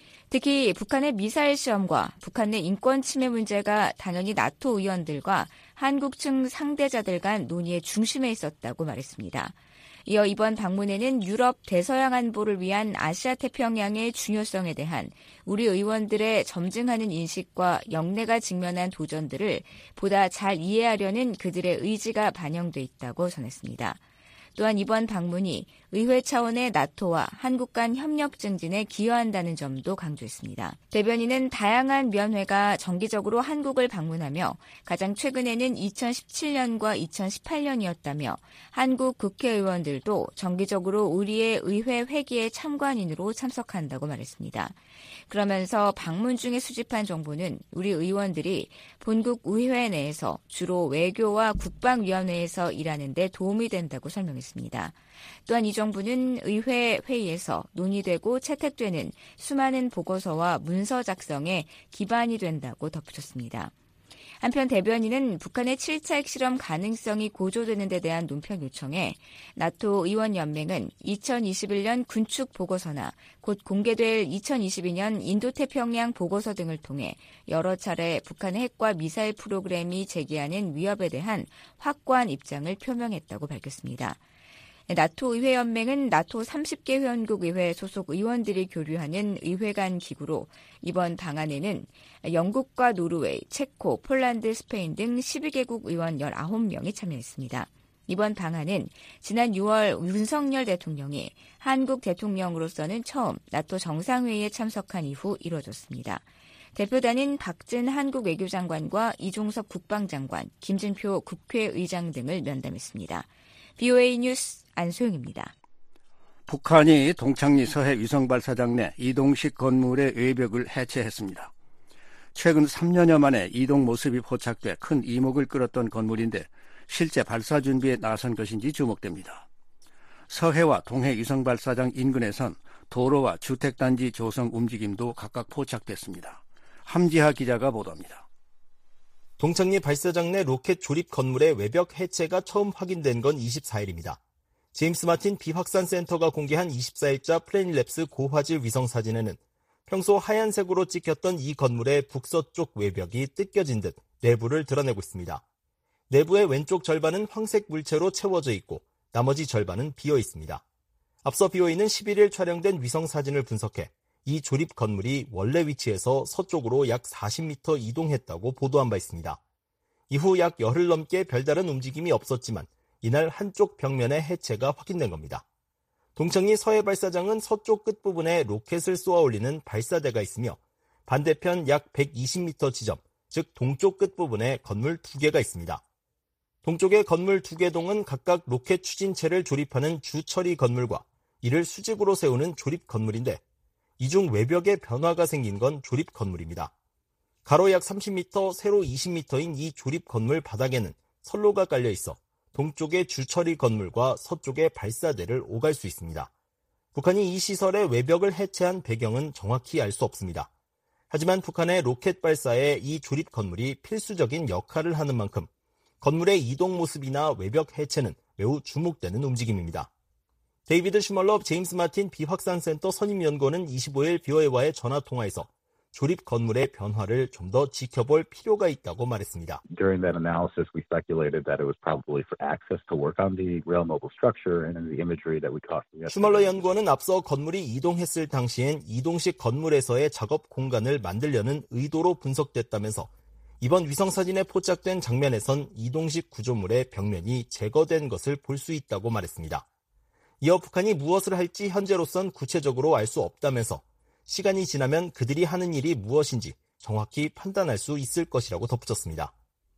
특히 북한의 미사일 시험과 북한 내 인권 침해 문제가 당연히 나토 의원들과 한국 측 상대자들 간 논의의 중심에 있었다고 말했습니다. 이어 이번 방문에는 유럽 대서양 안보를 위한 아시아 태평양의 중요성에 대한 우리 의원들의 점증하는 인식과 영내가 직면한 도전들을 보다 잘 이해하려는 그들의 의지가 반영돼 있다고 전했습니다. 또한 이번 방문이 의회 차원의 나토와 한국 간 협력 증진에 기여한다는 점도 강조했습니다. 대변인은 다양한 위원회가 정기적으로 한국을 방문하며 가장 최근에는 이천십칠 년과 이천십팔 년이었다며 한국 국회의원들도 정기적으로 우리의 의회 회기에 참관인으로 참석한다고 말했습니다. 그러면서 방문 중에 수집한 정보는 우리 의원들이 본국 의회 내에서 주로 외교와 국방위원회에서 일하는 데 도움이 된다고 설명했습니다. 또한 이 정부는 의회 회의에서 논의되고 채택되는 수많은 보고서와 문서 작성에 기반이 된다고 덧붙였습니다. 한편 대변인은 북한의 칠 차 핵실험 가능성이 고조되는 데 대한 논평 요청에 나토 의원연맹은 이천이십일 년 군축 보고서나 곧 공개될 이천이십이 년 인도태평양 보고서 등을 통해 여러 차례 북한의 핵과 미사일 프로그램이 제기하는 위협에 대한 확고한 입장을 표명했다고 밝혔습니다. 나토 의회연맹은 나토 서른 개 회원국 의회 소속 의원들이 교류하는 의회 간 기구로 이번 방안에는 영국과 노르웨이, 체코, 폴란드, 스페인 등 십이 개국 의원 열아홉 명이 참여했습니다. 이번 방안은 지난 유월 윤석열 대통령이 한국 대통령으로서는 처음 나토 정상회의에 참석한 이후 이루어졌습니다. 대표단은 박진 한국 외교장관과 이종섭 국방장관, 김진표 국회의장 등을 면담했습니다. 브이오에이 뉴스 안소영입니다. 북한이 동창리 서해 위성발사장 내 이동식 건물의 외벽을 해체했습니다. 최근 삼 년여 만에 이동 모습이 포착돼 큰 이목을 끌었던 건물인데 실제 발사 준비에 나선 것인지 주목됩니다. 서해와 동해 위성발사장 인근에선 도로와 주택단지 조성 움직임도 각각 포착됐습니다. 함지하 기자가 보도합니다. 동창리 발사장 내 로켓 조립 건물의 외벽 해체가 처음 확인된 건 이십사 일입니다. 제임스 마틴 비확산센터가 공개한 이십사 일자 플래닛랩스 고화질 위성 사진에는 평소 하얀색으로 찍혔던 이 건물의 북서쪽 외벽이 뜯겨진 듯 내부를 드러내고 있습니다. 내부의 왼쪽 절반은 황색 물체로 채워져 있고 나머지 절반은 비어 있습니다. 앞서 브이오에이는 십일 일 촬영된 위성 사진을 분석해 이 조립 건물이 원래 위치에서 서쪽으로 약 사십 미터 이동했다고 보도한 바 있습니다. 이후 약 열흘 넘게 별다른 움직임이 없었지만 이날 한쪽 벽면의 해체가 확인된 겁니다. 동창리 서해 발사장은 서쪽 끝부분에 로켓을 쏘아 올리는 발사대가 있으며 반대편 약 백이십 미터 지점, 즉 동쪽 끝부분에 건물 두 개가 있습니다. 동쪽의 건물 두 개 동은 각각 로켓 추진체를 조립하는 주처리 건물과 이를 수직으로 세우는 조립 건물인데 이 중 외벽에 변화가 생긴 건 조립 건물입니다. 가로 약 삼십 미터, 세로 이십 미터인 이 조립 건물 바닥에는 선로가 깔려 있어 동쪽의 주처리 건물과 서쪽의 발사대를 오갈 수 있습니다. 북한이 이 시설의 외벽을 해체한 배경은 정확히 알 수 없습니다. 하지만 북한의 로켓 발사에 이 조립 건물이 필수적인 역할을 하는 만큼 건물의 이동 모습이나 외벽 해체는 매우 주목되는 움직임입니다. 데이비드 슈멀러 제임스 마틴 비확산센터 선임연구원은 이십오일 비오에이와의 전화통화에서 조립 건물의 변화를 좀 더 지켜볼 필요가 있다고 말했습니다. During that analysis, we speculated that it was probably for access to work on the rail mobile structure and in the imagery that we talked about. 슈멀러 연구원은 앞서 건물이 이동했을 당시엔 이동식 건물에서의 작업 공간을 만들려는 의도로 분석됐다면서 이번 위성사진에 포착된 장면에선 이동식 구조물의 벽면이 제거된 것을 볼 수 있다고 말했습니다. 이어 북한이 무엇을 할지 현재로선 구체적으로 알 수 없다면서 시간이 지나면 그들이 하는 일이 무엇인지 정확히 판단할 수 있을 것이라고 덧붙였습니다.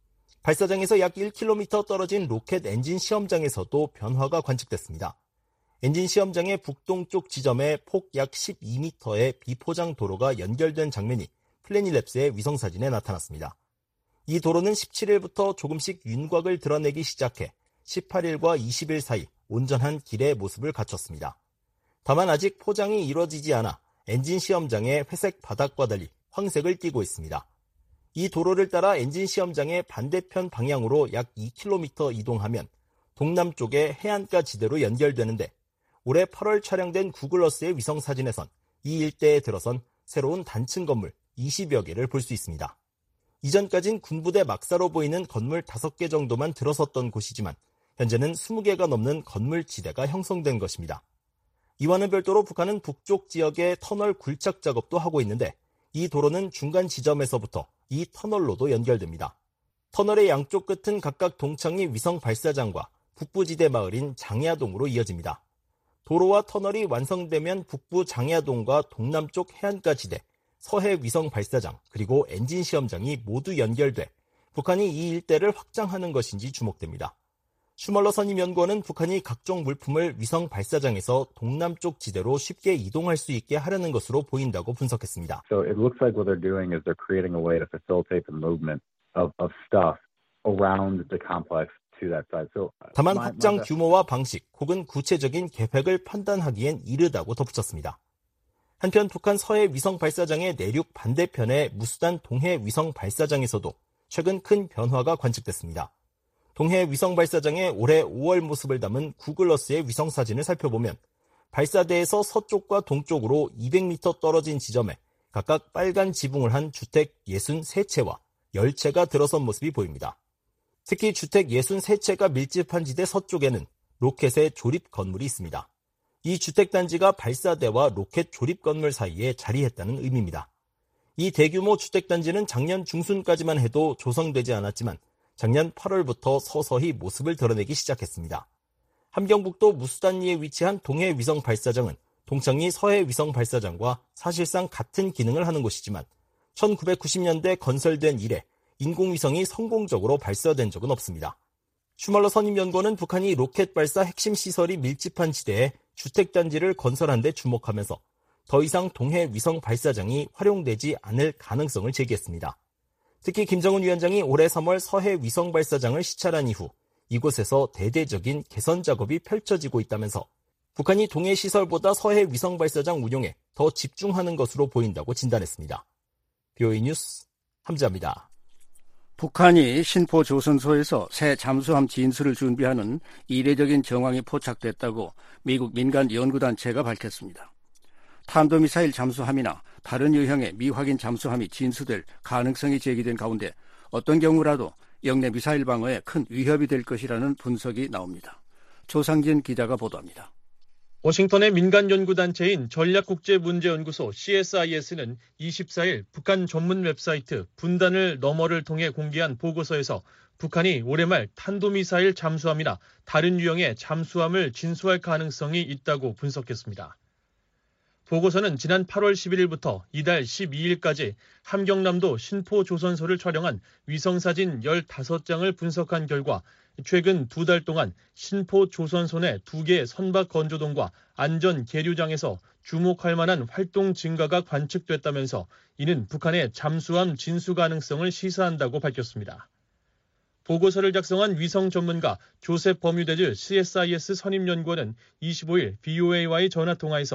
발사장에서 약 일 킬로미터 떨어진 로켓 엔진 시험장에서도 변화가 관측됐습니다. 엔진 시험장의 북동쪽 지점에 폭 약 십이 미터의 비포장 도로가 연결된 장면이 플래닛랩스의 위성사진에 나타났습니다. 이 도로는 십칠일부터 조금씩 윤곽을 드러내기 시작해 십팔일과 이십일 사이 온전한 길의 모습을 갖췄습니다. 다만 아직 포장이 이루어지지 않아 엔진 시험장의 회색 바닥과 달리 황색을 띠고 있습니다. 이 도로를 따라 엔진 시험장의 반대편 방향으로 약 이 킬로미터 이동하면 동남쪽의 해안가 지대로 연결되는데 올해 팔월 촬영된 구글어스의 위성사진에선 이 일대에 들어선 새로운 단층 건물 이십여 개를 볼 수 있습니다. 이전까진 군부대 막사로 보이는 건물 다섯 개 정도만 들어섰던 곳이지만 현재는 스무 개가 넘는 건물 지대가 형성된 것입니다. 이와는 별도로 북한은 북쪽 지역의 터널 굴착 작업도 하고 있는데 이 도로는 중간 지점에서부터 이 터널로도 연결됩니다. 터널의 양쪽 끝은 각각 동창리 위성 발사장과 북부지대 마을인 장야동으로 이어집니다. 도로와 터널이 완성되면 북부 장야동과 동남쪽 해안가 지대, 서해 위성 발사장, 그리고 엔진 시험장이 모두 연결돼 북한이 이 일대를 확장하는 것인지 주목됩니다. 슈멀러 선임연구원은 북한이 각종 물품을 위성 발사장에서 동남쪽 지대로 쉽게 이동할 수 있게 하려는 것으로 보인다고 분석했습니다. So it looks like what they're doing is they're creating a way to facilitate the movement of, of stuff around the complex to that side. So 다만 확장 규모와 방식 혹은 구체적인 계획을 판단하기엔 이르다고 덧붙였습니다. 한편 북한 서해 위성 발사장의 내륙 반대편의 무수단 동해 위성 발사장에서도 최근 큰 변화가 관측됐습니다. 동해 위성 발사장의 올해 오월 모습을 담은 구글어스의 위성사진을 살펴보면 발사대에서 서쪽과 동쪽으로 이백 미터 떨어진 지점에 각각 빨간 지붕을 한 주택 육십삼 채와 십 채가 들어선 모습이 보입니다. 특히 주택 육십삼 채가 밀집한 지대 서쪽에는 로켓의 조립 건물이 있습니다. 이 주택단지가 발사대와 로켓 조립 건물 사이에 자리했다는 의미입니다. 이 대규모 주택단지는 작년 중순까지만 해도 조성되지 않았지만 작년 팔월부터 서서히 모습을 드러내기 시작했습니다. 함경북도 무수단리에 위치한 동해 위성 발사장은 동창리 서해 위성 발사장과 사실상 같은 기능을 하는 곳이지만 천구백구십 년대 건설된 이래 인공위성이 성공적으로 발사된 적은 없습니다. 슈멀러 선임연구원은 북한이 로켓 발사 핵심 시설이 밀집한 지대에 주택단지를 건설한 데 주목하면서 더 이상 동해 위성 발사장이 활용되지 않을 가능성을 제기했습니다. 특히 김정은 위원장이 올해 삼월 서해 위성 발사장을 시찰한 이후 이곳에서 대대적인 개선 작업이 펼쳐지고 있다면서 북한이 동해 시설보다 서해 위성 발사장 운용에 더 집중하는 것으로 보인다고 진단했습니다. 비오에이 뉴스 함자입니다. 북한이 신포 조선소에서 새 잠수함 진수를 준비하는 이례적인 정황이 포착됐다고 미국 민간 연구단체가 밝혔습니다. 탄도미사일 잠수함이나 다른 유형의 미확인 잠수함이 진수될 가능성이 제기된 가운데 어떤 경우라도 영내 미사일 방어에 큰 위협이 될 것이라는 분석이 나옵니다. 조상진 기자가 보도합니다. 워싱턴의 민간 연구단체인 전략국제문제연구소 씨에스아이에스는 이십사일 북한 전문 웹사이트 분단을 너머를 통해 공개한 보고서에서 북한이 올해 말 탄도미사일 잠수함이나 다른 유형의 잠수함을 진수할 가능성이 있다고 분석했습니다. 보고서는 지난 팔월 십일일부터 이달 십이일까지 함경남도 신포 조선소를 촬영한 위성사진 열다섯 장을 분석한 결과 최근 두 달 동안 신포 조선소 내 두 개의 선박 건조동과 안전 계류장에서 주목할 만한 활동 증가가 관측됐다면서 이는 북한의 잠수함 진수 가능성을 시사한다고 밝혔습니다. 보고서를 작성한 위성 전문가 조셉 버뮤데즈 씨에스아이에스 선임연구원은 이십오일 비오에이와의 전화통화에서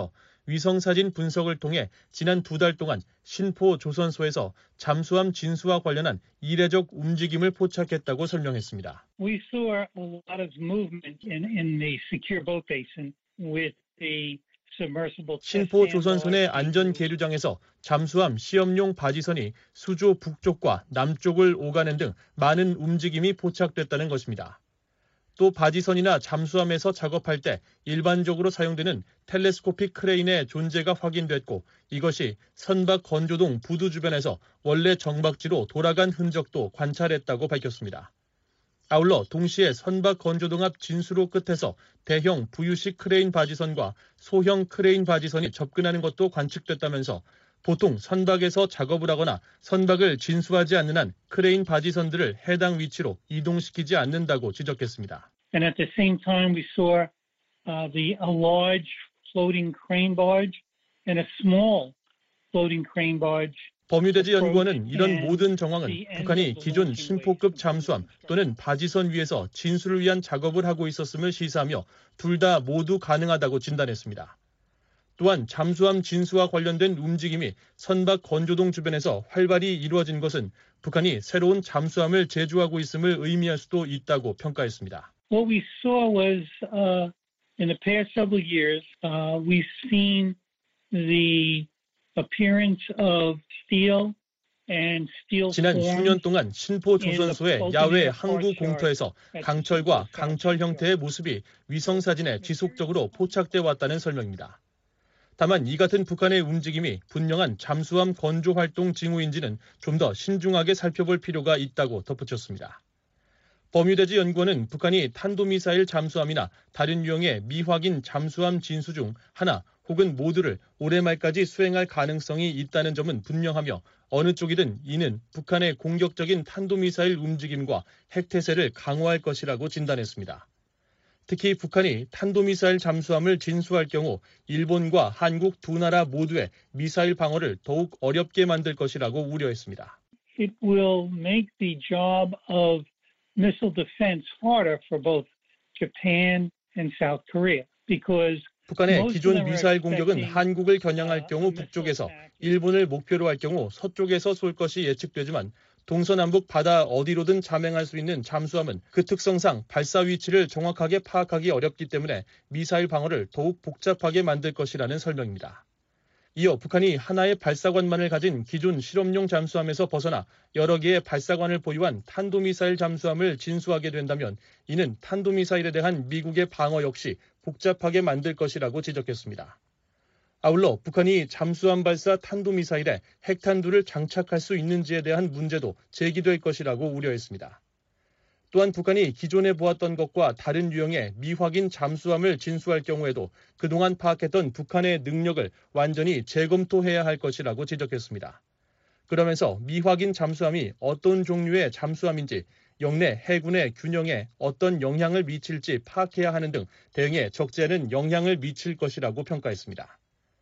위성사진 분석을 통해 지난 두 달 동안 신포 조선소에서 잠수함 진수와 관련한 이례적 움직임을 포착했다고 설명했습니다. We saw a lot of movement in, in the secure boat basin with the submersible. 신포 조선소 내 안전 계류장에서 잠수함 시험용 바지선이 수조 북쪽과 남쪽을 오가는 등 많은 움직임이 포착됐다는 것입니다. 또 바지선이나 잠수함에서 작업할 때 일반적으로 사용되는 텔레스코픽 크레인의 존재가 확인됐고 이것이 선박 건조동 부두 주변에서 원래 정박지로 돌아간 흔적도 관찰했다고 밝혔습니다. 아울러 동시에 선박 건조동 앞 진수로 끝에서 대형 부유식 크레인 바지선과 소형 크레인 바지선이 접근하는 것도 관측됐다면서 보통 선박에서 작업을 하거나 선박을 진수하지 않는 한 크레인 바지선들을 해당 위치로 이동시키지 않는다고 지적했습니다. And at the same time we saw uh, the a large floating crane barge and a small floating crane barge. 버뮤대지 연구원은 이런 모든 정황은 북한이 기존 신포급 잠수함 또는 바지선 위에서 진수를 위한 작업을 하고 있었음을 시사하며 둘 다 모두 가능하다고 진단했습니다. 또한 잠수함 진수와 관련된 움직임이 선박 건조동 주변에서 활발히 이루어진 것은 북한이 새로운 잠수함을 제조하고 있음을 의미할 수도 있다고 평가했습니다. What we saw was uh, in the past several years, uh, we've seen the appearance of steel and steel. 지난 수년 동안 신포 조선소의 야외 항구 공터에서 강철과 강철 형태의 모습이 위성사진에 지속적으로 포착돼 왔다는 설명입니다. 다만 이 같은 북한의 움직임이 분명한 잠수함 건조 활동 징후인지는 좀 더 신중하게 살펴볼 필요가 있다고 덧붙였습니다. 버뮤대지 연구원은 북한이 탄도미사일 잠수함이나 다른 유형의 미확인 잠수함 진수 중 하나 혹은 모두를 올해 말까지 수행할 가능성이 있다는 점은 분명하며 어느 쪽이든 이는 북한의 공격적인 탄도미사일 움직임과 핵태세를 강화할 것이라고 진단했습니다. 특히 북한이 탄도미사일 잠수함을 진수할 경우 일본과 한국 두 나라 모두의 미사일 방어를 더욱 어렵게 만들 것이라고 우려했습니다. It will make the job of missile defense harder for both Japan and South Korea because 북한의 기존 미사일 공격은 한국을 겨냥할 경우 북쪽에서, 일본을 목표로 할 경우 서쪽에서 쏠 것이 예측되지만 동서남북 바다 어디로든 잠행할 수 있는 잠수함은 그 특성상 발사 위치를 정확하게 파악하기 어렵기 때문에 미사일 방어를 더욱 복잡하게 만들 것이라는 설명입니다. 이어 북한이 하나의 발사관만을 가진 기존 실험용 잠수함에서 벗어나 여러 개의 발사관을 보유한 탄도미사일 잠수함을 진수하게 된다면 이는 탄도미사일에 대한 미국의 방어 역시 복잡하게 만들 것이라고 지적했습니다. 아울러 북한이 잠수함 발사 탄도미사일에 핵탄두를 장착할 수 있는지에 대한 문제도 제기될 것이라고 우려했습니다. 또한 북한이 기존에 보았던 것과 다른 유형의 미확인 잠수함을 진수할 경우에도 그동안 파악했던 북한의 능력을 완전히 재검토해야 할 것이라고 지적했습니다. 그러면서 미확인 잠수함이 어떤 종류의 잠수함인지, 영내 해군의 균형에 어떤 영향을 미칠지 파악해야 하는 등 대응에 적지 않은 영향을 미칠 것이라고 평가했습니다.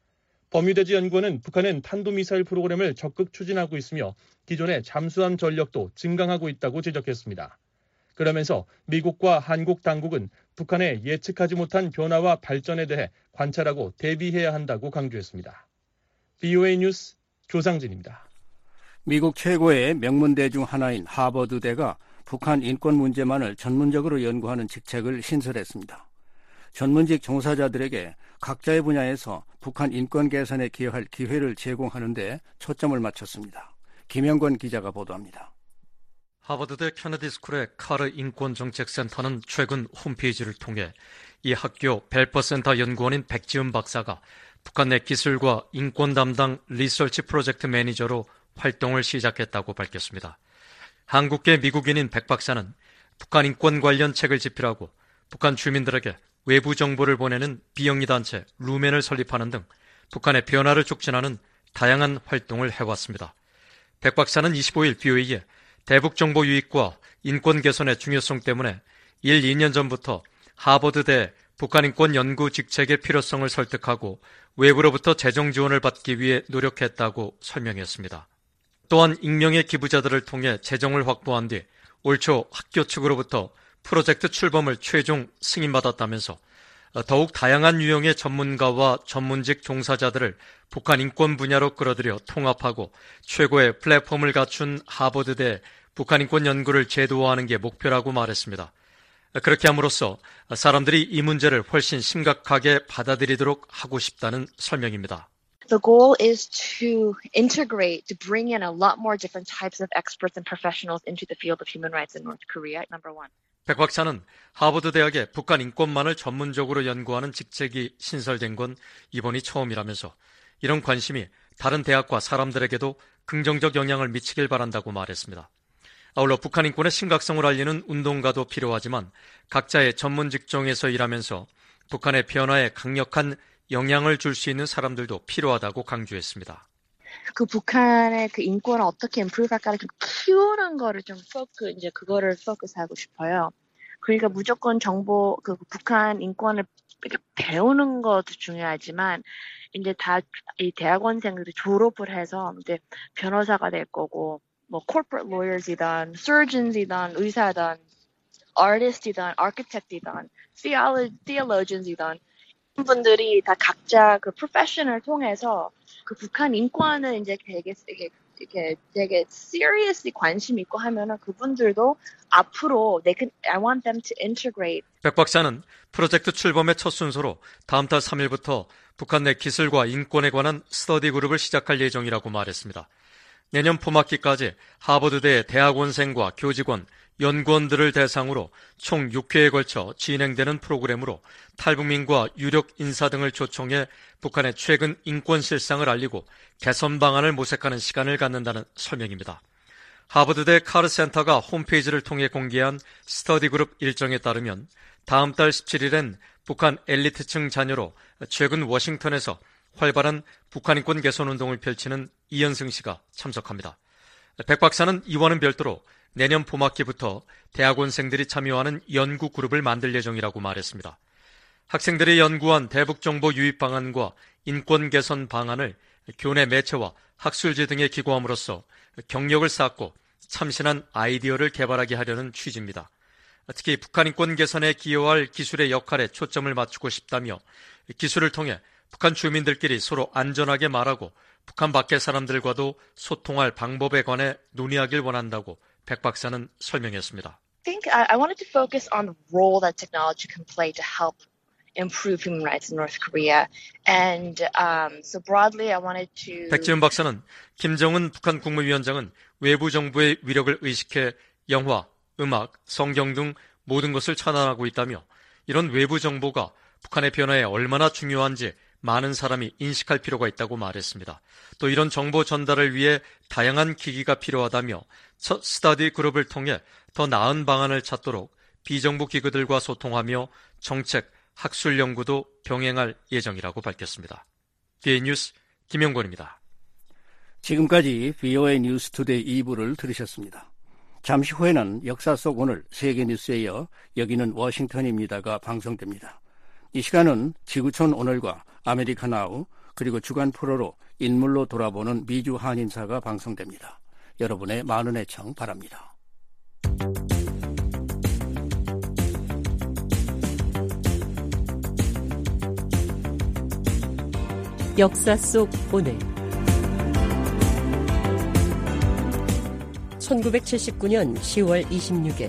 버뮤대지 연구원은 북한은 탄도미사일 프로그램을 적극 추진하고 있으며 기존의 잠수함 전력도 증강하고 있다고 지적했습니다. 그러면서 미국과 한국 당국은 북한의 예측하지 못한 변화와 발전에 대해 관찰하고 대비해야 한다고 강조했습니다. 비오에이 뉴스 조상진입니다. 미국 최고의 명문대 중 하나인 하버드대가 북한 인권 문제만을 전문적으로 연구하는 직책을 신설했습니다. 전문직 종사자들에게 각자의 분야에서 북한 인권 개선에 기여할 기회를 제공하는 데 초점을 맞췄습니다. 김영권 기자가 보도합니다. 하버드대 케네디 스쿨의 카르 인권정책센터는 최근 홈페이지를 통해 이 학교 벨퍼센터 연구원인 백지은 박사가 북한 내 기술과 인권 담당 리서치 프로젝트 매니저로 활동을 시작했다고 밝혔습니다. 한국계 미국인인 백 박사는 북한 인권 관련 책을 집필하고 북한 주민들에게 외부 정보를 보내는 비영리 단체 루멘을 설립하는 등 북한의 변화를 촉진하는 다양한 활동을 해왔습니다. 백 박사는 이십오일 비오에이에 대북 정보 유익과 인권 개선의 중요성 때문에 일, 이 년 전부터 하버드대 북한 인권 연구 직책의 필요성을 설득하고 외부로부터 재정 지원을 받기 위해 노력했다고 설명했습니다. 또한 익명의 기부자들을 통해 재정을 확보한 뒤 올 초 학교 측으로부터 프로젝트 출범을 최종 승인받았다면서 더욱 다양한 유형의 전문가와 전문직 종사자들을 북한 인권 분야로 끌어들여 통합하고 최고의 플랫폼을 갖춘 하버드대 북한 인권 연구를 제도화하는 게 목표라고 말했습니다. 그렇게 함으로써 사람들이 이 문제를 훨씬 심각하게 받아들이도록 하고 싶다는 설명입니다. The goal is to integrate, to bring in a lot more different types of experts and professionals into the field of human rights in North Korea, number one. 백 박사는 하버드 대학에 북한 인권만을 전문적으로 연구하는 직책이 신설된 건 이번이 처음이라면서 이런 관심이 다른 대학과 사람들에게도 긍정적 영향을 미치길 바란다고 말했습니다. 아울러 북한 인권의 심각성을 알리는 운동가도 필요하지만 각자의 전문 직종에서 일하면서 북한의 변화에 강력한 영향을 줄 수 있는 사람들도 필요하다고 강조했습니다. 그 북한의 그 인권을 어떻게 improve할까를 좀 키우는 거를 좀 포크 이제 그거를 포커스하고 싶어요. 그러니까 무조건 정보 그 북한 인권을 배우는 것도 중요하지만 이제 다 이 대학원생들이 졸업을 해서 이제 변호사가 될 거고 뭐 corporate lawyers이든 surgeons이든 의사든 artist이든 architect이든 theologians이든 분들이 다 각자 그 프로페셔널을 통해서 그 북한 인권을 이제 되게 이게 이렇게 되게 seriously 관심 있고 하면은 그분들도 앞으로 they can I want them to integrate. 백 박사는 프로젝트 출범의 첫 순서로 다음 달 삼 일부터 북한 내 기술과 인권에 관한 스터디 그룹을 시작할 예정이라고 말했습니다. 내년 봄학기까지 하버드대 대학원생과 교직원, 연구원들을 대상으로 총 육 회에 걸쳐 진행되는 프로그램으로 탈북민과 유력 인사 등을 초청해 북한의 최근 인권 실상을 알리고 개선 방안을 모색하는 시간을 갖는다는 설명입니다. 하버드대 카르 센터가 홈페이지를 통해 공개한 스터디 그룹 일정에 따르면 다음 달 십칠 일엔 북한 엘리트층 자녀로 최근 워싱턴에서 활발한 북한 인권 개선 운동을 펼치는 이현승 씨가 참석합니다. 백 박사는 이와는 별도로 내년 봄학기부터 대학원생들이 참여하는 연구 그룹을 만들 예정이라고 말했습니다. 학생들이 연구한 대북정보 유입 방안과 인권 개선 방안을 교내 매체와 학술지 등에 기고함으로써 경력을 쌓고 참신한 아이디어를 개발하게 하려는 취지입니다. 특히 북한 인권 개선에 기여할 기술의 역할에 초점을 맞추고 싶다며 기술을 통해 북한 주민들끼리 서로 안전하게 말하고 북한 밖의 사람들과도 소통할 방법에 관해 논의하길 원한다고 백 박사는 설명했습니다. I think I wanted to focus on the role that technology can play to help improve human rights in North Korea. And um, so broadly, I wanted to. 백지은 박사는 김정은 북한 국무위원장은 외부 정부의 위력을 의식해 영화, 음악, 성경 등 모든 것을 차단하고 있다며 이런 외부 정보가 북한의 변화에 얼마나 중요한지 많은 사람이 인식할 필요가 있다고 말했습니다. 또 이런 정보 전달을 위해 다양한 기기가 필요하다며 첫 스터디 그룹을 통해 더 나은 방안을 찾도록 비정부 기구들과 소통하며 정책, 학술 연구도 병행할 예정이라고 밝혔습니다. 디에이 뉴스 김영권입니다. 지금까지 브이오에이 뉴스 투데이 이 부를 들으셨습니다. 잠시 후에는 역사 속 오늘 세계 뉴스에 이어 여기는 워싱턴입니다가 방송됩니다. 이 시간은 지구촌 오늘과 아메리카 나우 그리고 주간 프로로 인물로 돌아보는 미주 한인사가 방송됩니다. 여러분의 많은 애청 바랍니다. 역사 속 오늘 천구백칠십구 년 시월 이십육일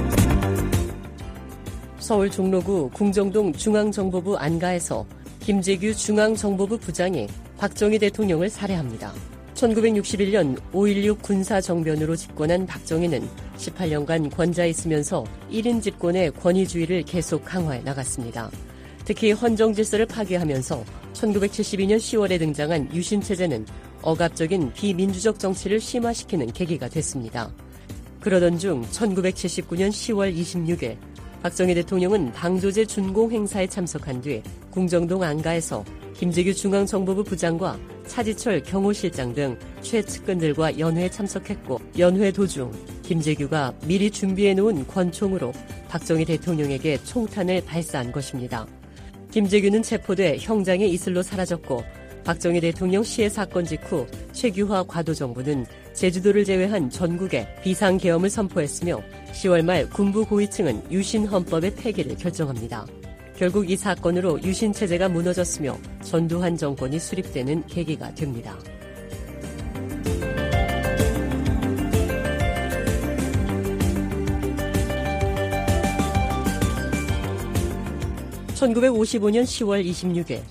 서울 종로구 궁정동 중앙정보부 안가에서 김재규 중앙정보부 부장이 박정희 대통령을 살해합니다. 천구백육십일 년 오일육 군사정변으로 집권한 박정희는 십팔 년간 권좌에 있으면서 일 인 집권의 권위주의를 계속 강화해 나갔습니다. 특히 헌정질서를 파괴하면서 천구백칠십이 년 시월에 등장한 유신체제는 억압적인 비민주적 정치를 심화시키는 계기가 됐습니다. 그러던 중 천구백칠십구 년 시월 이십육일 박정희 대통령은 당조제 준공 행사에 참석한 뒤 궁정동 안가에서 김재규 중앙정보부 부장과 차지철 경호실장 등 최측근들과 연회에 참석했고 연회 도중 김재규가 미리 준비해놓은 권총으로 박정희 대통령에게 총탄을 발사한 것입니다. 김재규는 체포돼 형장의 이슬로 사라졌고 박정희 대통령 시해 사건 직후 최규화 과도정부는 제주도를 제외한 전국에 비상계엄을 선포했으며 시월 말 군부 고위층은 유신 헌법의 폐기를 결정합니다. 결국 이 사건으로 유신 체제가 무너졌으며 전두환 정권이 수립되는 계기가 됩니다. 천구백오십오년 시월 이십육일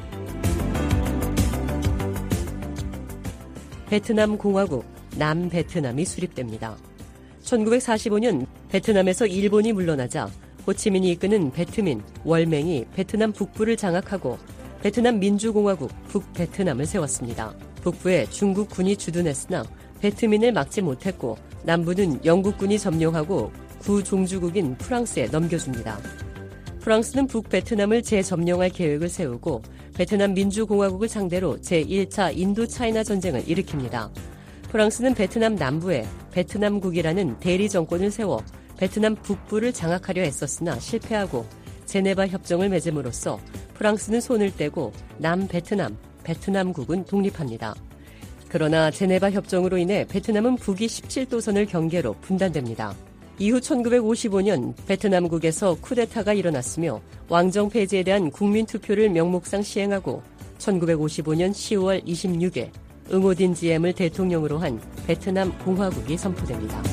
베트남 공화국 남베트남이 수립됩니다. 천구백사십오년 베트남에서 일본이 물러나자 호치민이 이끄는 베트민, 월맹이 베트남 북부를 장악하고 베트남 민주공화국 북베트남을 세웠습니다. 북부에 중국군이 주둔했으나 베트민을 막지 못했고 남부는 영국군이 점령하고 구종주국인 프랑스에 넘겨줍니다. 프랑스는 북베트남을 재점령할 계획을 세우고 베트남 민주공화국을 상대로 제일차 인도차이나 전쟁을 일으킵니다. 프랑스는 베트남 남부에 베트남국이라는 대리 정권을 세워 베트남 북부를 장악하려 했었으나 실패하고 제네바 협정을 맺음으로써 프랑스는 손을 떼고 남베트남, 베트남국은 독립합니다. 그러나 제네바 협정으로 인해 베트남은 북위 십칠도선을 경계로 분단됩니다. 이후 천구백오십오년 베트남국에서 쿠데타가 일어났으며 왕정 폐지에 대한 국민투표를 명목상 시행하고 천구백오십오년 시월 이십육일 응오딘 지엠을 대통령으로 한 베트남 공화국이 선포됩니다.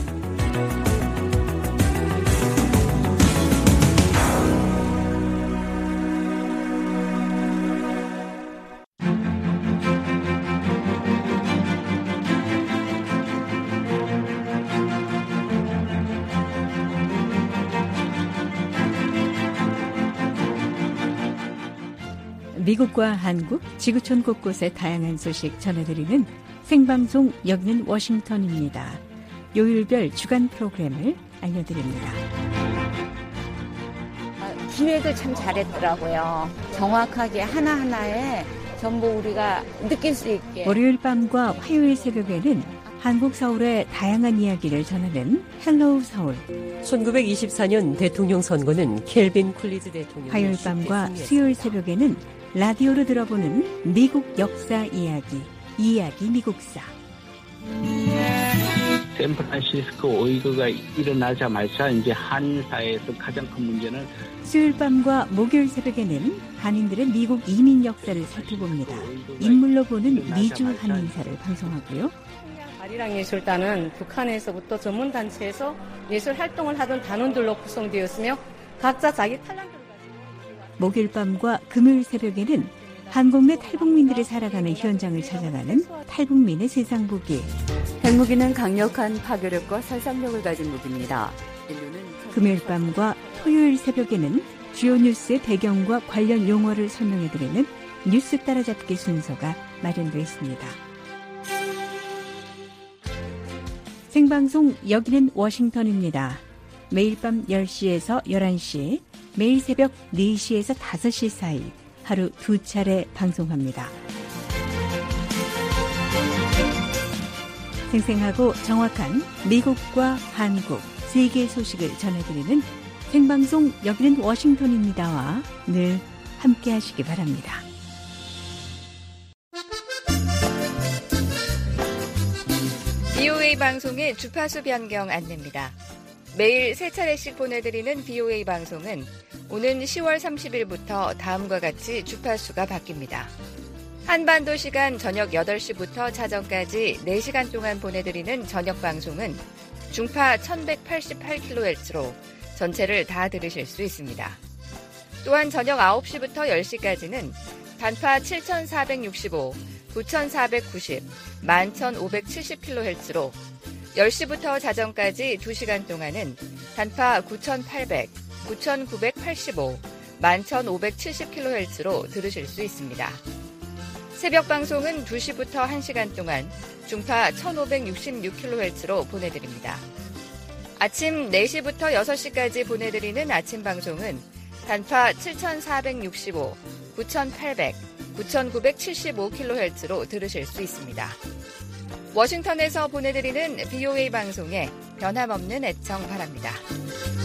미국과 한국, 지구촌 곳곳의 다양한 소식 전해드리는 생방송 여기는 워싱턴입니다. 요일별 주간 프로그램을 알려드립니다. 기획을 참 잘했더라고요. 정확하게 하나하나에 전부 우리가 느낄 수 있게. 월요일 밤과 화요일 새벽에는 한국 서울의 다양한 이야기를 전하는 헬로우 서울. 천구백이십사년 대통령 선거는 켈빈 쿨리즈 대통령. 화요일 밤과 수요일 새벽에는 라디오로 들어보는 미국 역사 이야기, 이야기 미국사. 샌프란시스코 오이그가 일어나자마자 이제 한인 사회에서 가장 큰 문제는 수요일 밤과 목요일 새벽에는 한인들의 미국 이민 역사를 살펴봅니다. 인물로 보는 미주 한인사를 방송하고요. 아리랑 예술단은 북한에서부터 전문단체에서 예술 활동을 하던 단원들로 구성되었으며 각자 자기 탤런트를 목요일 밤과 금요일 새벽에는 한국 내 탈북민들이 살아가는 현장을 찾아가는 탈북민의 세상 보기. 핵무기는 강력한 파괴력과 살상력을 가진 무기입니다. 금요일 밤과 토요일 새벽에는 주요 뉴스의 배경과 관련 용어를 설명해드리는 뉴스 따라잡기 순서가 마련되어 있습니다. 생방송 여기는 워싱턴입니다. 매일 밤 열 시에서 열한 시, 매일 새벽 네 시에서 다섯 시 사이 하루 두 차례 방송합니다. 생생하고 정확한 미국과 한국, 세계 소식을 전해드리는 생방송 여기는 워싱턴입니다와 늘 함께 하시기 바랍니다. 비오에이 방송의 주파수 변경 안내입니다. 매일 세 차례씩 보내드리는 비오에이 방송은 오는 시월 삼십일부터 다음과 같이 주파수가 바뀝니다. 한반도 시간 저녁 여덟 시부터 자정까지 네 시간 동안 보내드리는 저녁 방송은 중파 천백팔십팔 킬로헤르츠로 전체를 다 들으실 수 있습니다. 또한 저녁 아홉 시부터 열 시까지는 단파 칠천사백육십오, 구천사백구십, 만 천오백칠십 킬로헤르츠로 열 시부터 자정까지 두 시간 동안은 단파 구천팔백, 구천구백팔십오, 만 천오백칠십 킬로헤르츠로 들으실 수 있습니다. 새벽 방송은 두 시부터 한 시간 동안 중파 천오백육십육 킬로헤르츠로 보내드립니다. 아침 네 시부터 여섯 시까지 보내드리는 아침 방송은 단파 칠천사백육십오, 구천팔백, 구천구백칠십오 킬로헤르츠로 들으실 수 있습니다. 워싱턴에서 보내드리는 비오에이 방송에 변함없는 애청 바랍니다.